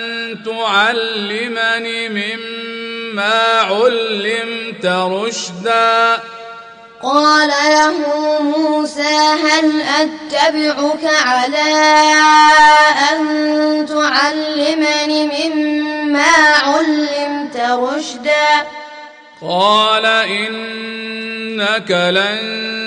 S1: تعلمني مما علمت رشدا
S2: قال له موسى هل أتبعك على أن تعلمني مما علمت رشدا
S1: قال إنك لن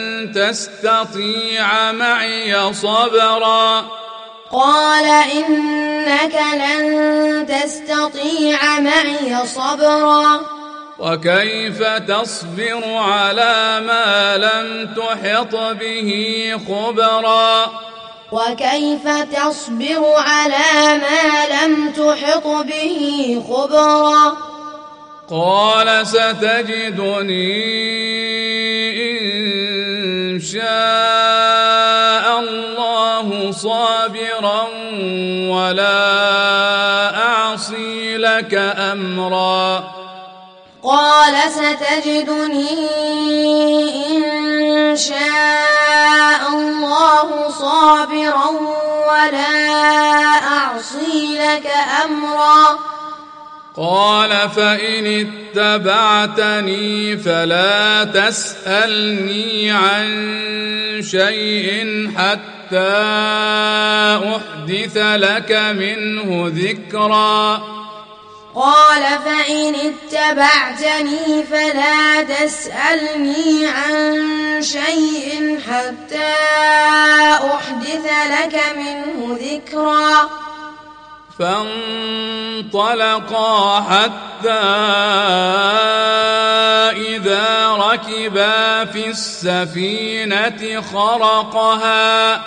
S1: تستطيع معي صبرا
S2: قال إنك لن تستطيع معي صبرا
S1: وكيف تصبر على ما لم تحط به خبرا
S2: وكيف تصبر على ما لم تحط به خبرا
S1: قال ستجدني إن شاء الله الله صابرا ولا أعصي لك أمرا
S2: قال ستجدني إن شاء الله صابرا ولا أعصي لك أمرا
S1: قال فإن اتبعتني فلا تسألني عن شيء حتى أحدث لك منه ذكرا
S2: قال فإن اتبعتني فلا تسألني عن شيء حتى أحدث لك منه ذكرا
S1: فانطلقا حتى إذا ركبا في السفينة خرقها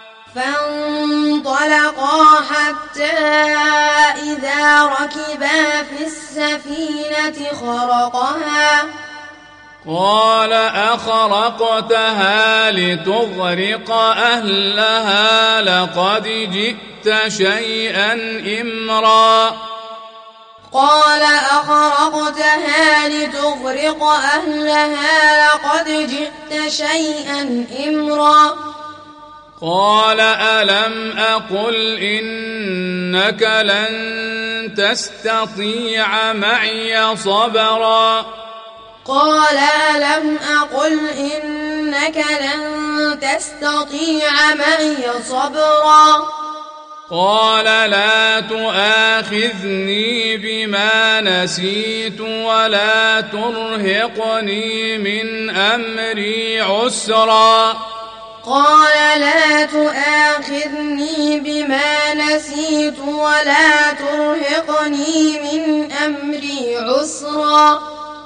S2: فانطلقا حتى إذا ركبا في السفينة خرقها
S1: قال أخرقتها لتغرق أهلها لقد جئت شيئا إمرا
S2: قال أخرقتها لتغرق أهلها لقد جئت شيئا إمرا
S1: قال ألم أقل إنك لن تستطيع معي صبرا
S2: قال ألم أقل إنك لن تستطيع معي صبرا
S1: قال لا تؤاخذني بما نسيت ولا ترهقني من أمري عسرا
S2: قال لا تؤاخذني بما نسيت ولا ترهقني من أمري عسرا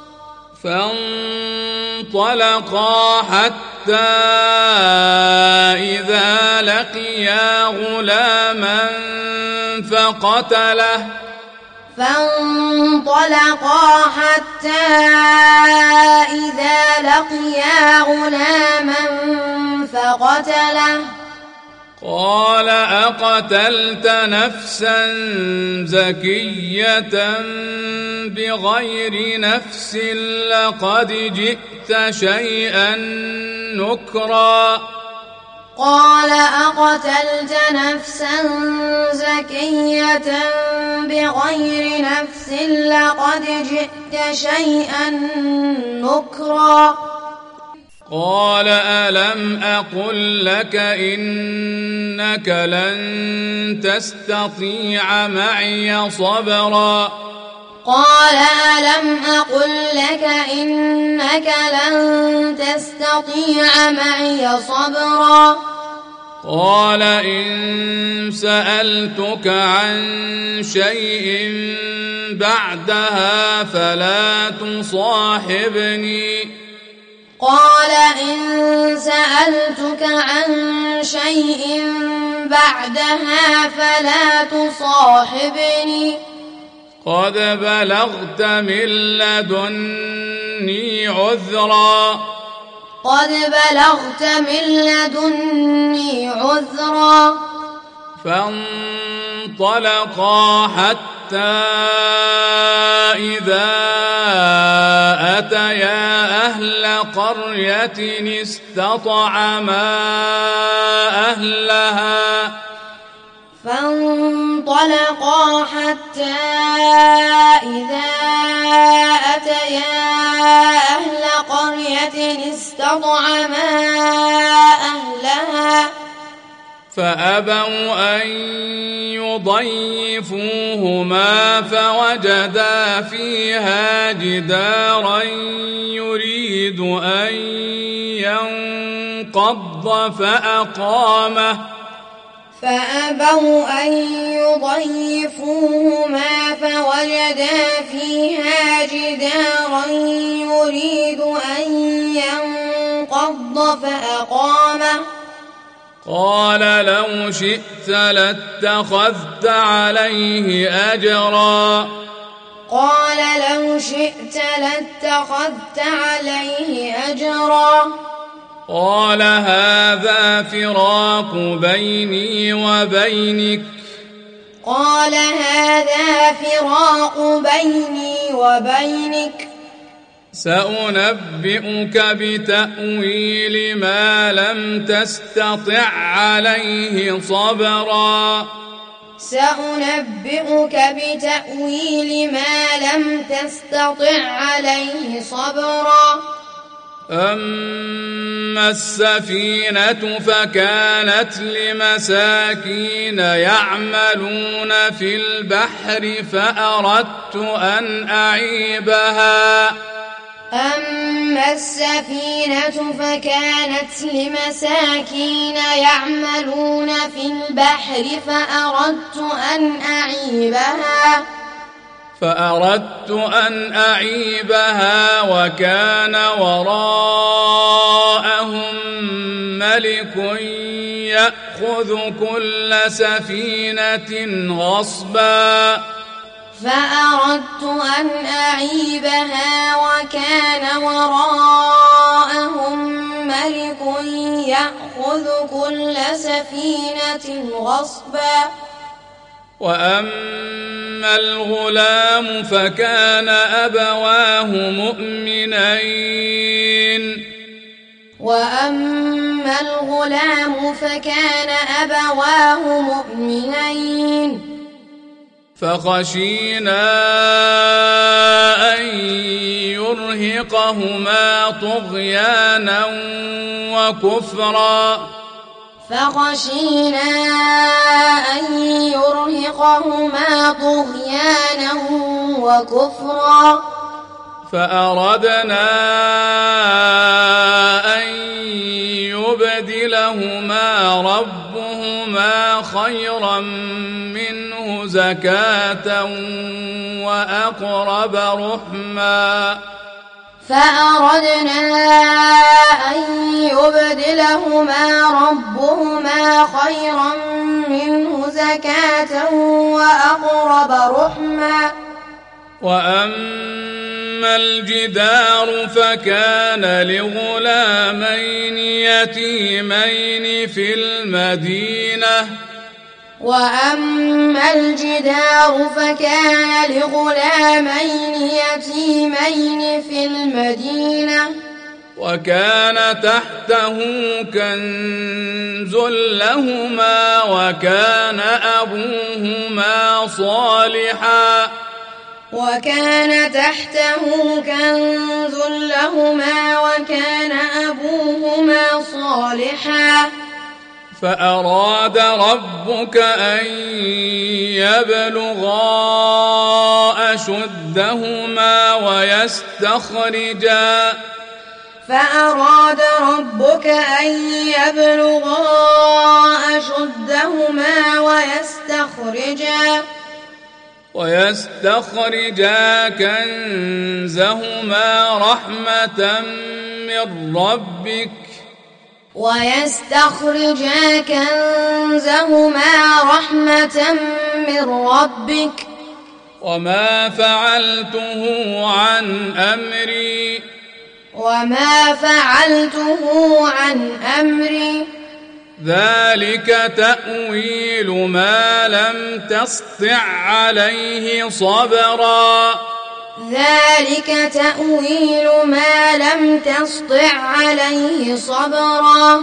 S1: فانطلقا حتى إذا لقيا غلاما فقتله
S2: فانطلقا حتى إذا لقيا غلاما فقتله
S1: قال أقتلت نفسا زكية بغير نفس لقد جئت شيئا نكرا
S2: قال أقتلت نفسا زكية بغير نفس لقد جئت شيئا نكرا
S1: قال ألم أقل لك إنك لن تستطيع معي صبرا
S2: قال ألم أقل لك إنك لن تستطيع معي صبرا
S1: قال إن سألتك عن شيء بعدها فلا تصاحبني
S2: قال إن سألتك عن شيء بعدها فلا تصاحبني
S1: قد بلغت من لدني عذرا
S2: قد بلغت من لدني عذرا
S1: فانطلقا حتى إذا أتيا أهل قرية استطعما أهلها
S2: فانطلقا حتى إذا أتيا أهل قرية استطعما أهلها
S1: فأبوا أن يضيفوهما فوجدا فيها جدارا يريد أن ينقض فأقامه
S2: فأبوا أن يضيفوهما فوجدا فيها جدارا يريد أن ينقض فأقامه
S1: قال لو شئت لاتخذت عليه أجرا
S2: قال لو شئت لاتخذت عليه أجرا
S1: قال هذا فراق بيني وبينك
S2: قال هذا فراق بيني وبينك
S1: سأنبئك بتأويل ما لم تستطع عليه صبرا
S2: سأنبئك بتأويل ما لم تستطع عليه صبرا
S1: أما السفينة فكانت لمساكين يعملون في البحر فأردت أن أعيبها
S2: أما السفينة فكانت لمساكين يعملون في البحر فأردت أن أعيبها
S1: فأردت أن أعيبها وكان وراءهم ملك يأخذ كل سفينة غصبا
S2: فأردت أن أعيبها وكان وراءهم ملك يأخذ كل سفينة غصبا
S1: وأما الغلام فكان أبواه مؤمنين
S2: وأما الغلام فكان أبواه مؤمنين
S1: فخشينا أن يرهقهما طغيانا وكفرا
S2: فخشينا أن يرهقهما طغيانا وكفرا
S1: فأردنا أن يبدلهما ربهما خيرا منه زكاة وأقرب رحما
S2: فأردنا أن يبدلهما ربهما خيرا منه زكاة وأقرب رحما
S1: وأما الجدار فكان لغلامين يتيمين في المدينة
S2: وأما الجدار فكان لغلامين يتيمين في المدينة
S1: وكان تحته كنز لهما وكان أبوهما صالحا
S2: وكان تحته كنز لهما وكان أبوهما صالحا
S1: فأراد ربك أن يبلغا أشدهما ويستخرجا
S2: فأراد ربك أن يبلغا أشدهما ويستخرجا
S1: ويستخرجا كنزهما رحمة من ربك
S2: ويستخرجا كنزهما رحمة من ربك
S1: وما فعلته عن أمري
S2: وما فعلته عن أمري
S1: ذلك تأويل ما لم تسطع عليه صبرا
S2: ذلك تأويل ما لم تسطع عليه صبرا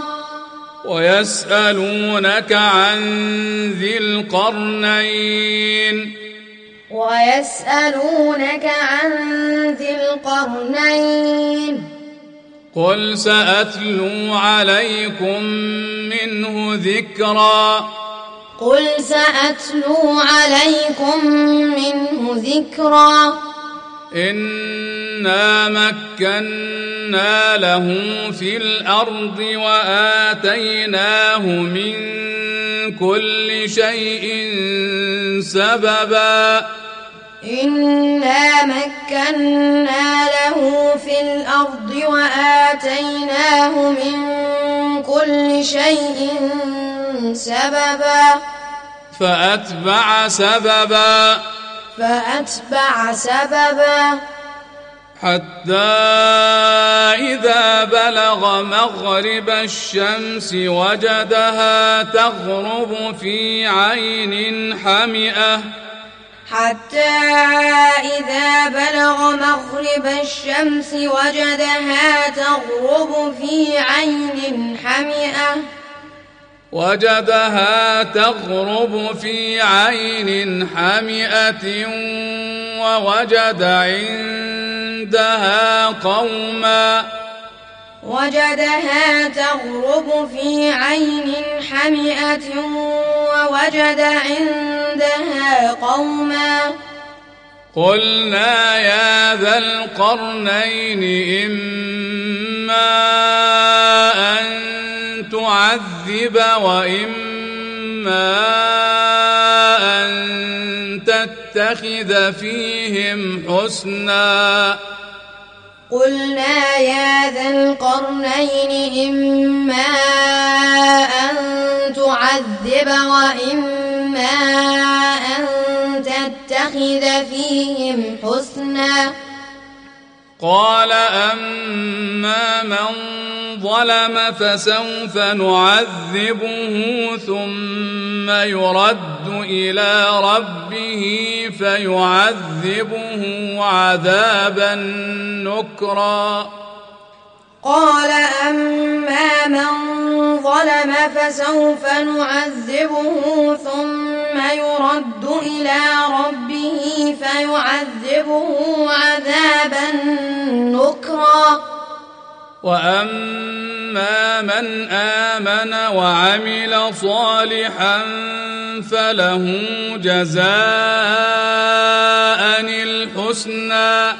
S1: ويسألونك عن ذي القرنين
S2: ويسألونك عن ذي القرنين
S1: قل سأتلو عليكم منه ذكرا
S2: قل سأتلو عليكم منه ذكرا
S1: إنا مكنا له في الأرض وآتيناه من كل شيء سببا
S2: إنا مكنا له في الأرض وآتيناه من كل شيء سببا
S1: فأتبع سببا
S2: فأتبع سببا
S1: حتى إذا بلغ مغرب الشمس وجدها تغرب في عين حمئة
S2: حتى إذا بلغ مغرب الشمس وجدها تغرب في عين حمئة
S1: وجدها تغرب في عين حمئة ووجد عندها قوما
S2: وجدها تغرب في عين حمئة ووجد عندها قوما
S1: قلنا يا ذا القرنين إما أن تعذب وإما أن تتخذ فيهم حسنا
S2: قلنا يا ذا القرنين إما أن تعذب وإما أن تتخذ فيهم حسنا
S1: قال أما من ظلم فسوف نعذبه ثم يرد إلى ربه فيعذبه عذابا نكرا
S2: قال أما من ظلم فسوف نعذبه ثم يرد إلى ربه فيعذبه عذابا نكرا
S1: وأما من آمن وعمل صالحا فله جزاء الحسنى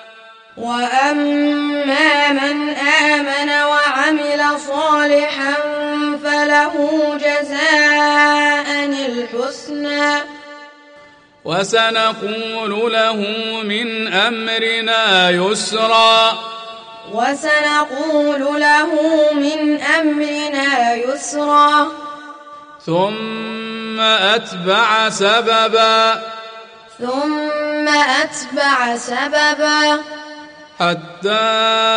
S2: وأما من آمن وعمل صالحا فله جزاء الحسنى
S1: وسنقول له من أمرنا يسرا
S2: وسنقول له من أمرنا يسرا
S1: ثم أتبع سببا
S2: ثم أتبع سببا
S1: حتى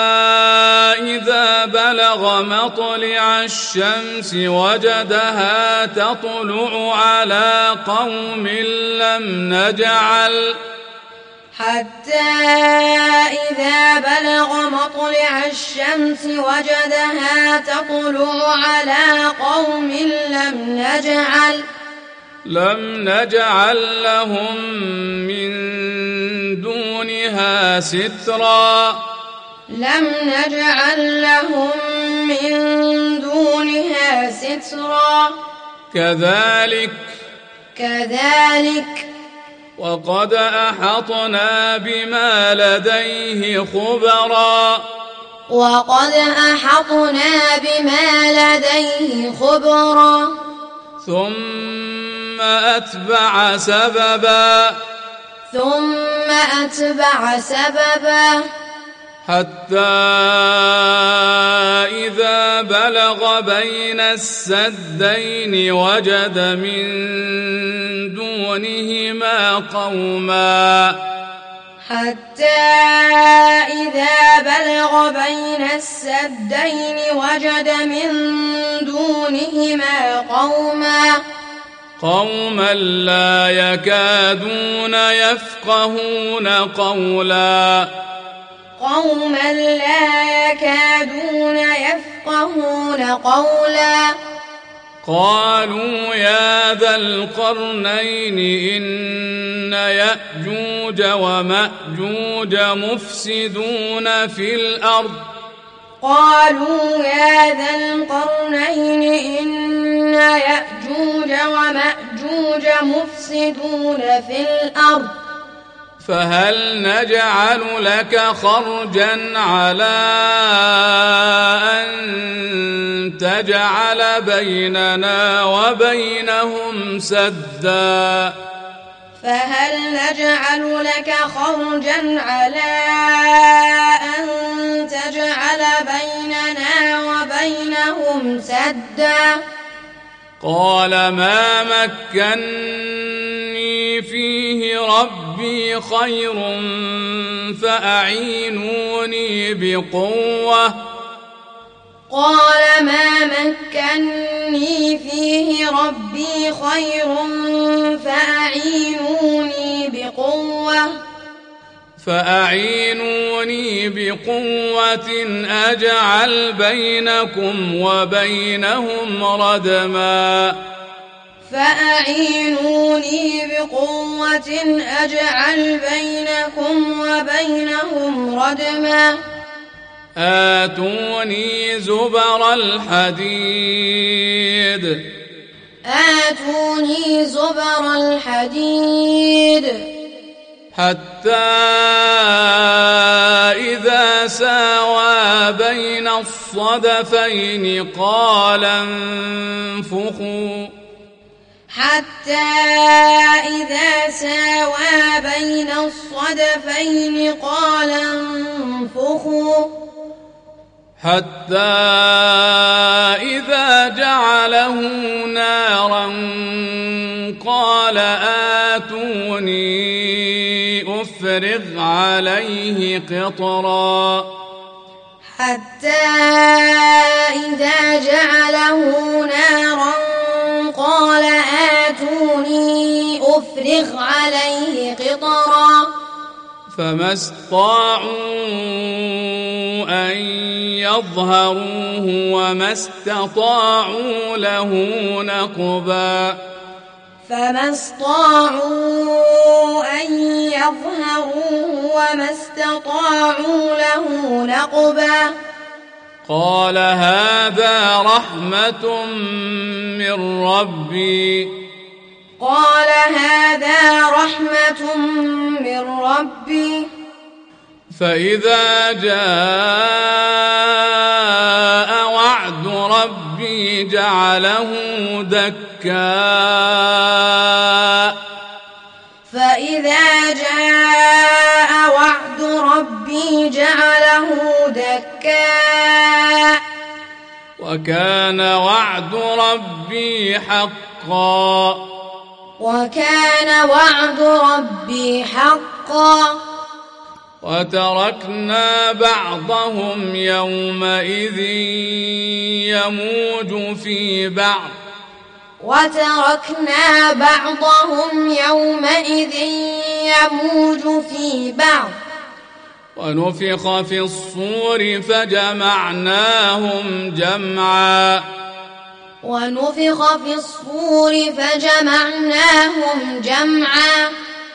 S1: إذا بلغ مطلع الشمس وجدها تطلع على قوم لم نجعل
S2: حتى إذا بلغ مطلع الشمس وجدها تطلع على قوم لم نجعل
S1: لم نجعل لهم من دونها سترا
S2: لم نجعل لهم من دونها سترا
S1: كذلك
S2: كذلك
S1: وقد أحطنا بما لديه خبرا
S2: وقد أحطنا بما لديه خبرا
S1: ثم أتبع سببا
S2: ثم أتبع سببا
S1: حتى إذا بلغ بين السدين وجد من دونهما قوما
S2: حتى إذا بلغ بين السدين وجد من دونهما قوما
S1: قوما لا يكادون يفقهون قولا
S2: قوما لا يكادون يفقهون قولا
S1: قالوا يا ذا القرنين إن يأجوج ومأجوج مفسدون في الأرض
S2: قالوا يا ذا القرنين إن يأجوج ومأجوج مفسدون في الأرض
S1: فهل نجعل لك خرجا على أن تجعل بيننا وبينهم سدا
S2: فهل نجعل لك خرجا على أن تجعل بيننا وبينهم سدا
S1: قال ما مكني فيه ربي خير فأعينوني بقوة
S2: قال ما مكني فيه ربي خير فأعينوني بقوة
S1: فأعينوني بقوة أجعل بينكم وبينهم ردما
S2: فأعينوني بقوة أجعل بينكم وبينهم ردما
S1: آتوني زبر الحديد
S2: آتوني زبر الحديد
S1: حتى إذا ساوى بين الصدفين قال انفخوا
S2: حتى إذا ساوى بين الصدفين قال انفخوا
S1: حتى إذا جعله نارا قال آتوني أفرغ عليه قطرا
S2: حتى إذا جعله نارا قال آتوني أفرغ عليه قطرا
S1: فما استطاعوا أن يظهروه وما استطاعوا له نقبا
S2: فما استطاعوا أن يظهروه وما استطاعوا له نقبا
S1: قال هذا رحمة من ربي
S2: قال هذا رحمة من ربي
S1: فإذا جاء وعد ربي جعله دكا
S2: فإذا جاء وعد ربي جعله دكا
S1: وكان وعد ربي حقا
S2: وكان وعد ربي حقا
S1: وتركنا بعضهم يومئذ يموج في بعض
S2: وتركنا بعضهم يومئذ يموج في بعض
S1: ونفخ في الصور فجمعناهم جمعا
S2: ونفخ في الصور فجمعناهم جمعا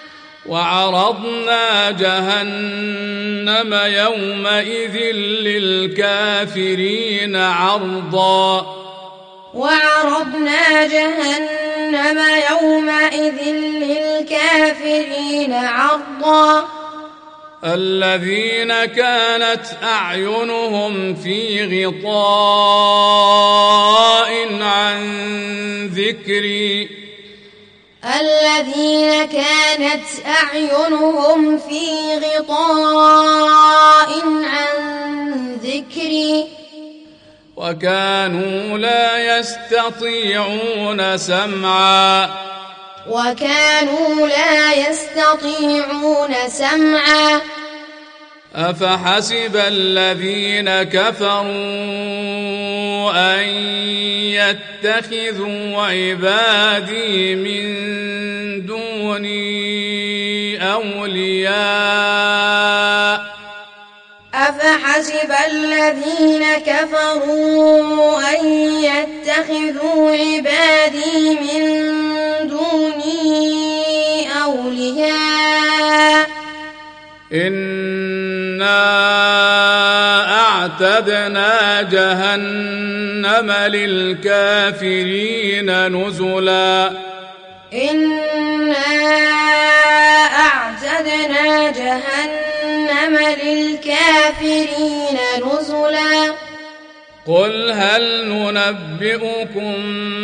S1: وعرضنا جهنم يومئذ للكافرين عرضا
S2: وعرضنا جهنم يومئذ للكافرين عرضا
S1: الذين كانت أعينهم في غطاء عن ذكري
S2: الذين كانت أعينهم في غطاء عن ذكري
S1: وكانوا لا يستطيعون سمعا
S2: وكانوا لا يستطيعون سمعا
S1: أفحسب الذين كفروا أن يتخذوا عبادي من دوني أولياء
S2: أفحسب الذين كفروا أن يتخذوا عبادي من دوني أولياء
S1: إنا أعتدنا جهنم للكافرين نزلا
S2: إنا أعتدنا جهنم للكافرين نزلا
S1: قل هل ننبئكم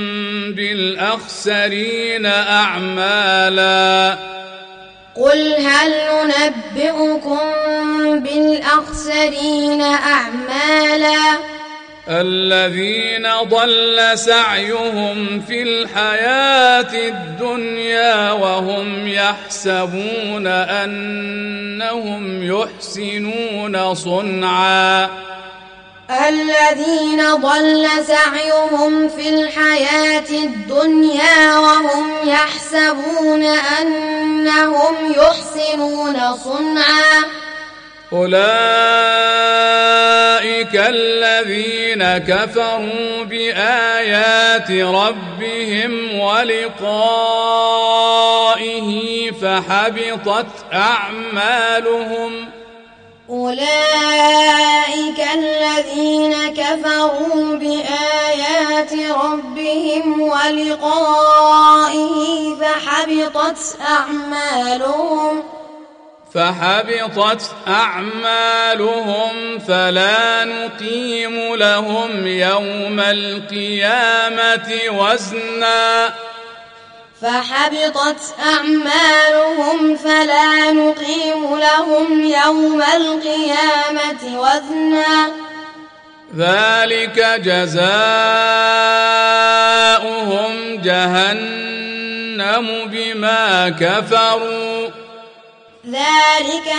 S1: بالأخسرين أعمالا
S2: قل هل ننبئكم بالأخسرين أعمالا
S1: الذين ضل سعيهم في الحياة الدنيا وهم يحسبون أنهم يحسنون صنعا
S2: الذين ضل سعيهم في الحياة الدنيا وهم يحسبون أنهم يحسنون صنعا
S1: أولئك الذين كفروا بآيات ربهم ولقائه فحبطت أعمالهم
S2: أولئك الذين كفروا بآيات ربهم ولقائه فحبطت أعمالهم
S1: فحبطت أعمالهم فلا نقيم لهم يوم القيامة وزنا
S2: فحبطت أعمالهم فلا نقيم لهم يوم القيامة وزنا
S1: ذلك جزاؤهم جهنم بما كفروا
S2: ذلك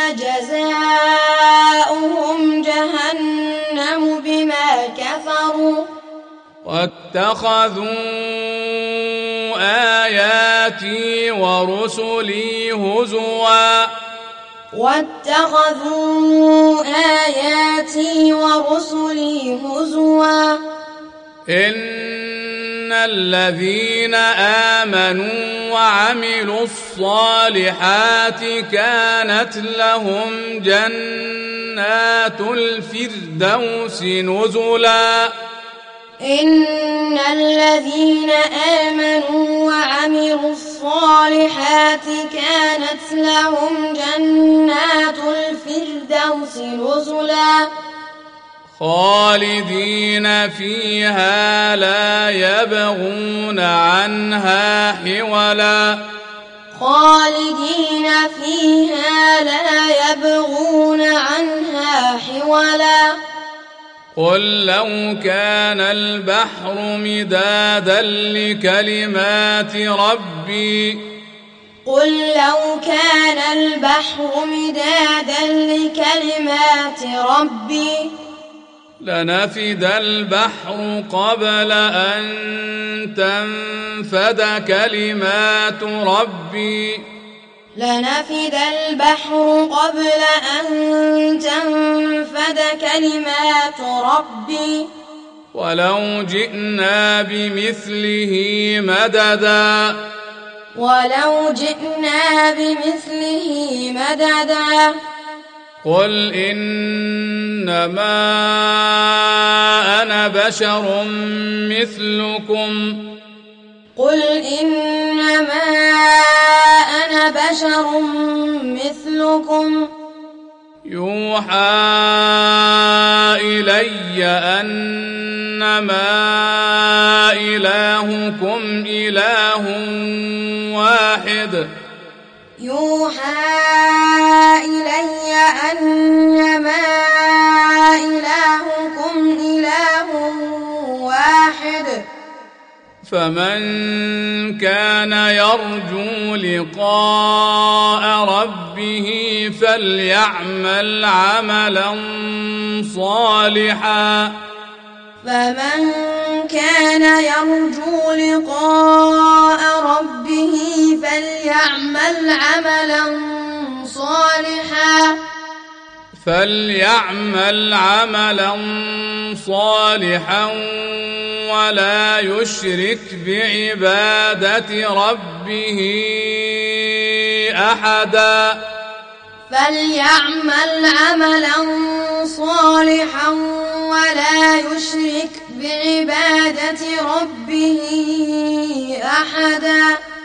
S2: جزاؤهم جهنم بما كفروا
S1: واتخذوا آياتي ورسلي هزوا
S2: واتخذوا آياتي ورسلي هزوا
S1: إن الذين آمنوا وعملوا الصالحات كانت لهم جنات الفردوس نزلا
S2: إن الذين آمنوا وعملوا الصالحات كانت لهم جنات الفردوس نزلا
S1: خالدين فيها لا يبغون عنها حولا
S2: خالدين فيها لا يبغون عنها حولا
S1: قل لو كان البحر مدادا لكلمات ربي
S2: قل لو كان البحر مدادا لكلمات ربي
S1: لنفد البحر قبل أن تنفد كلمات ربي
S2: لنفد البحر قبل أن تنفد كلمات ربي
S1: ولو جئنا بمثله مددا
S2: ولو جئنا بمثله مددا
S1: قل إنما أنا بشر مثلكم
S2: قل إنما أنا بشر مثلكم
S1: يوحى إلي أنما إلهكم إله واحد
S2: يوحى إلي أنما إلهكم إله واحد
S1: فمن كان يرجو لقاء ربه فليعمل عملا صالحا
S2: فمن كان يرجو لقاء ربه فليعمل عملا صالحا
S1: فليعمل عملا صالحا ولا يشرك بعبادة ربه أحدا
S2: فليعمل عملا صالحا ولا يشرك بعبادة ربه أحدا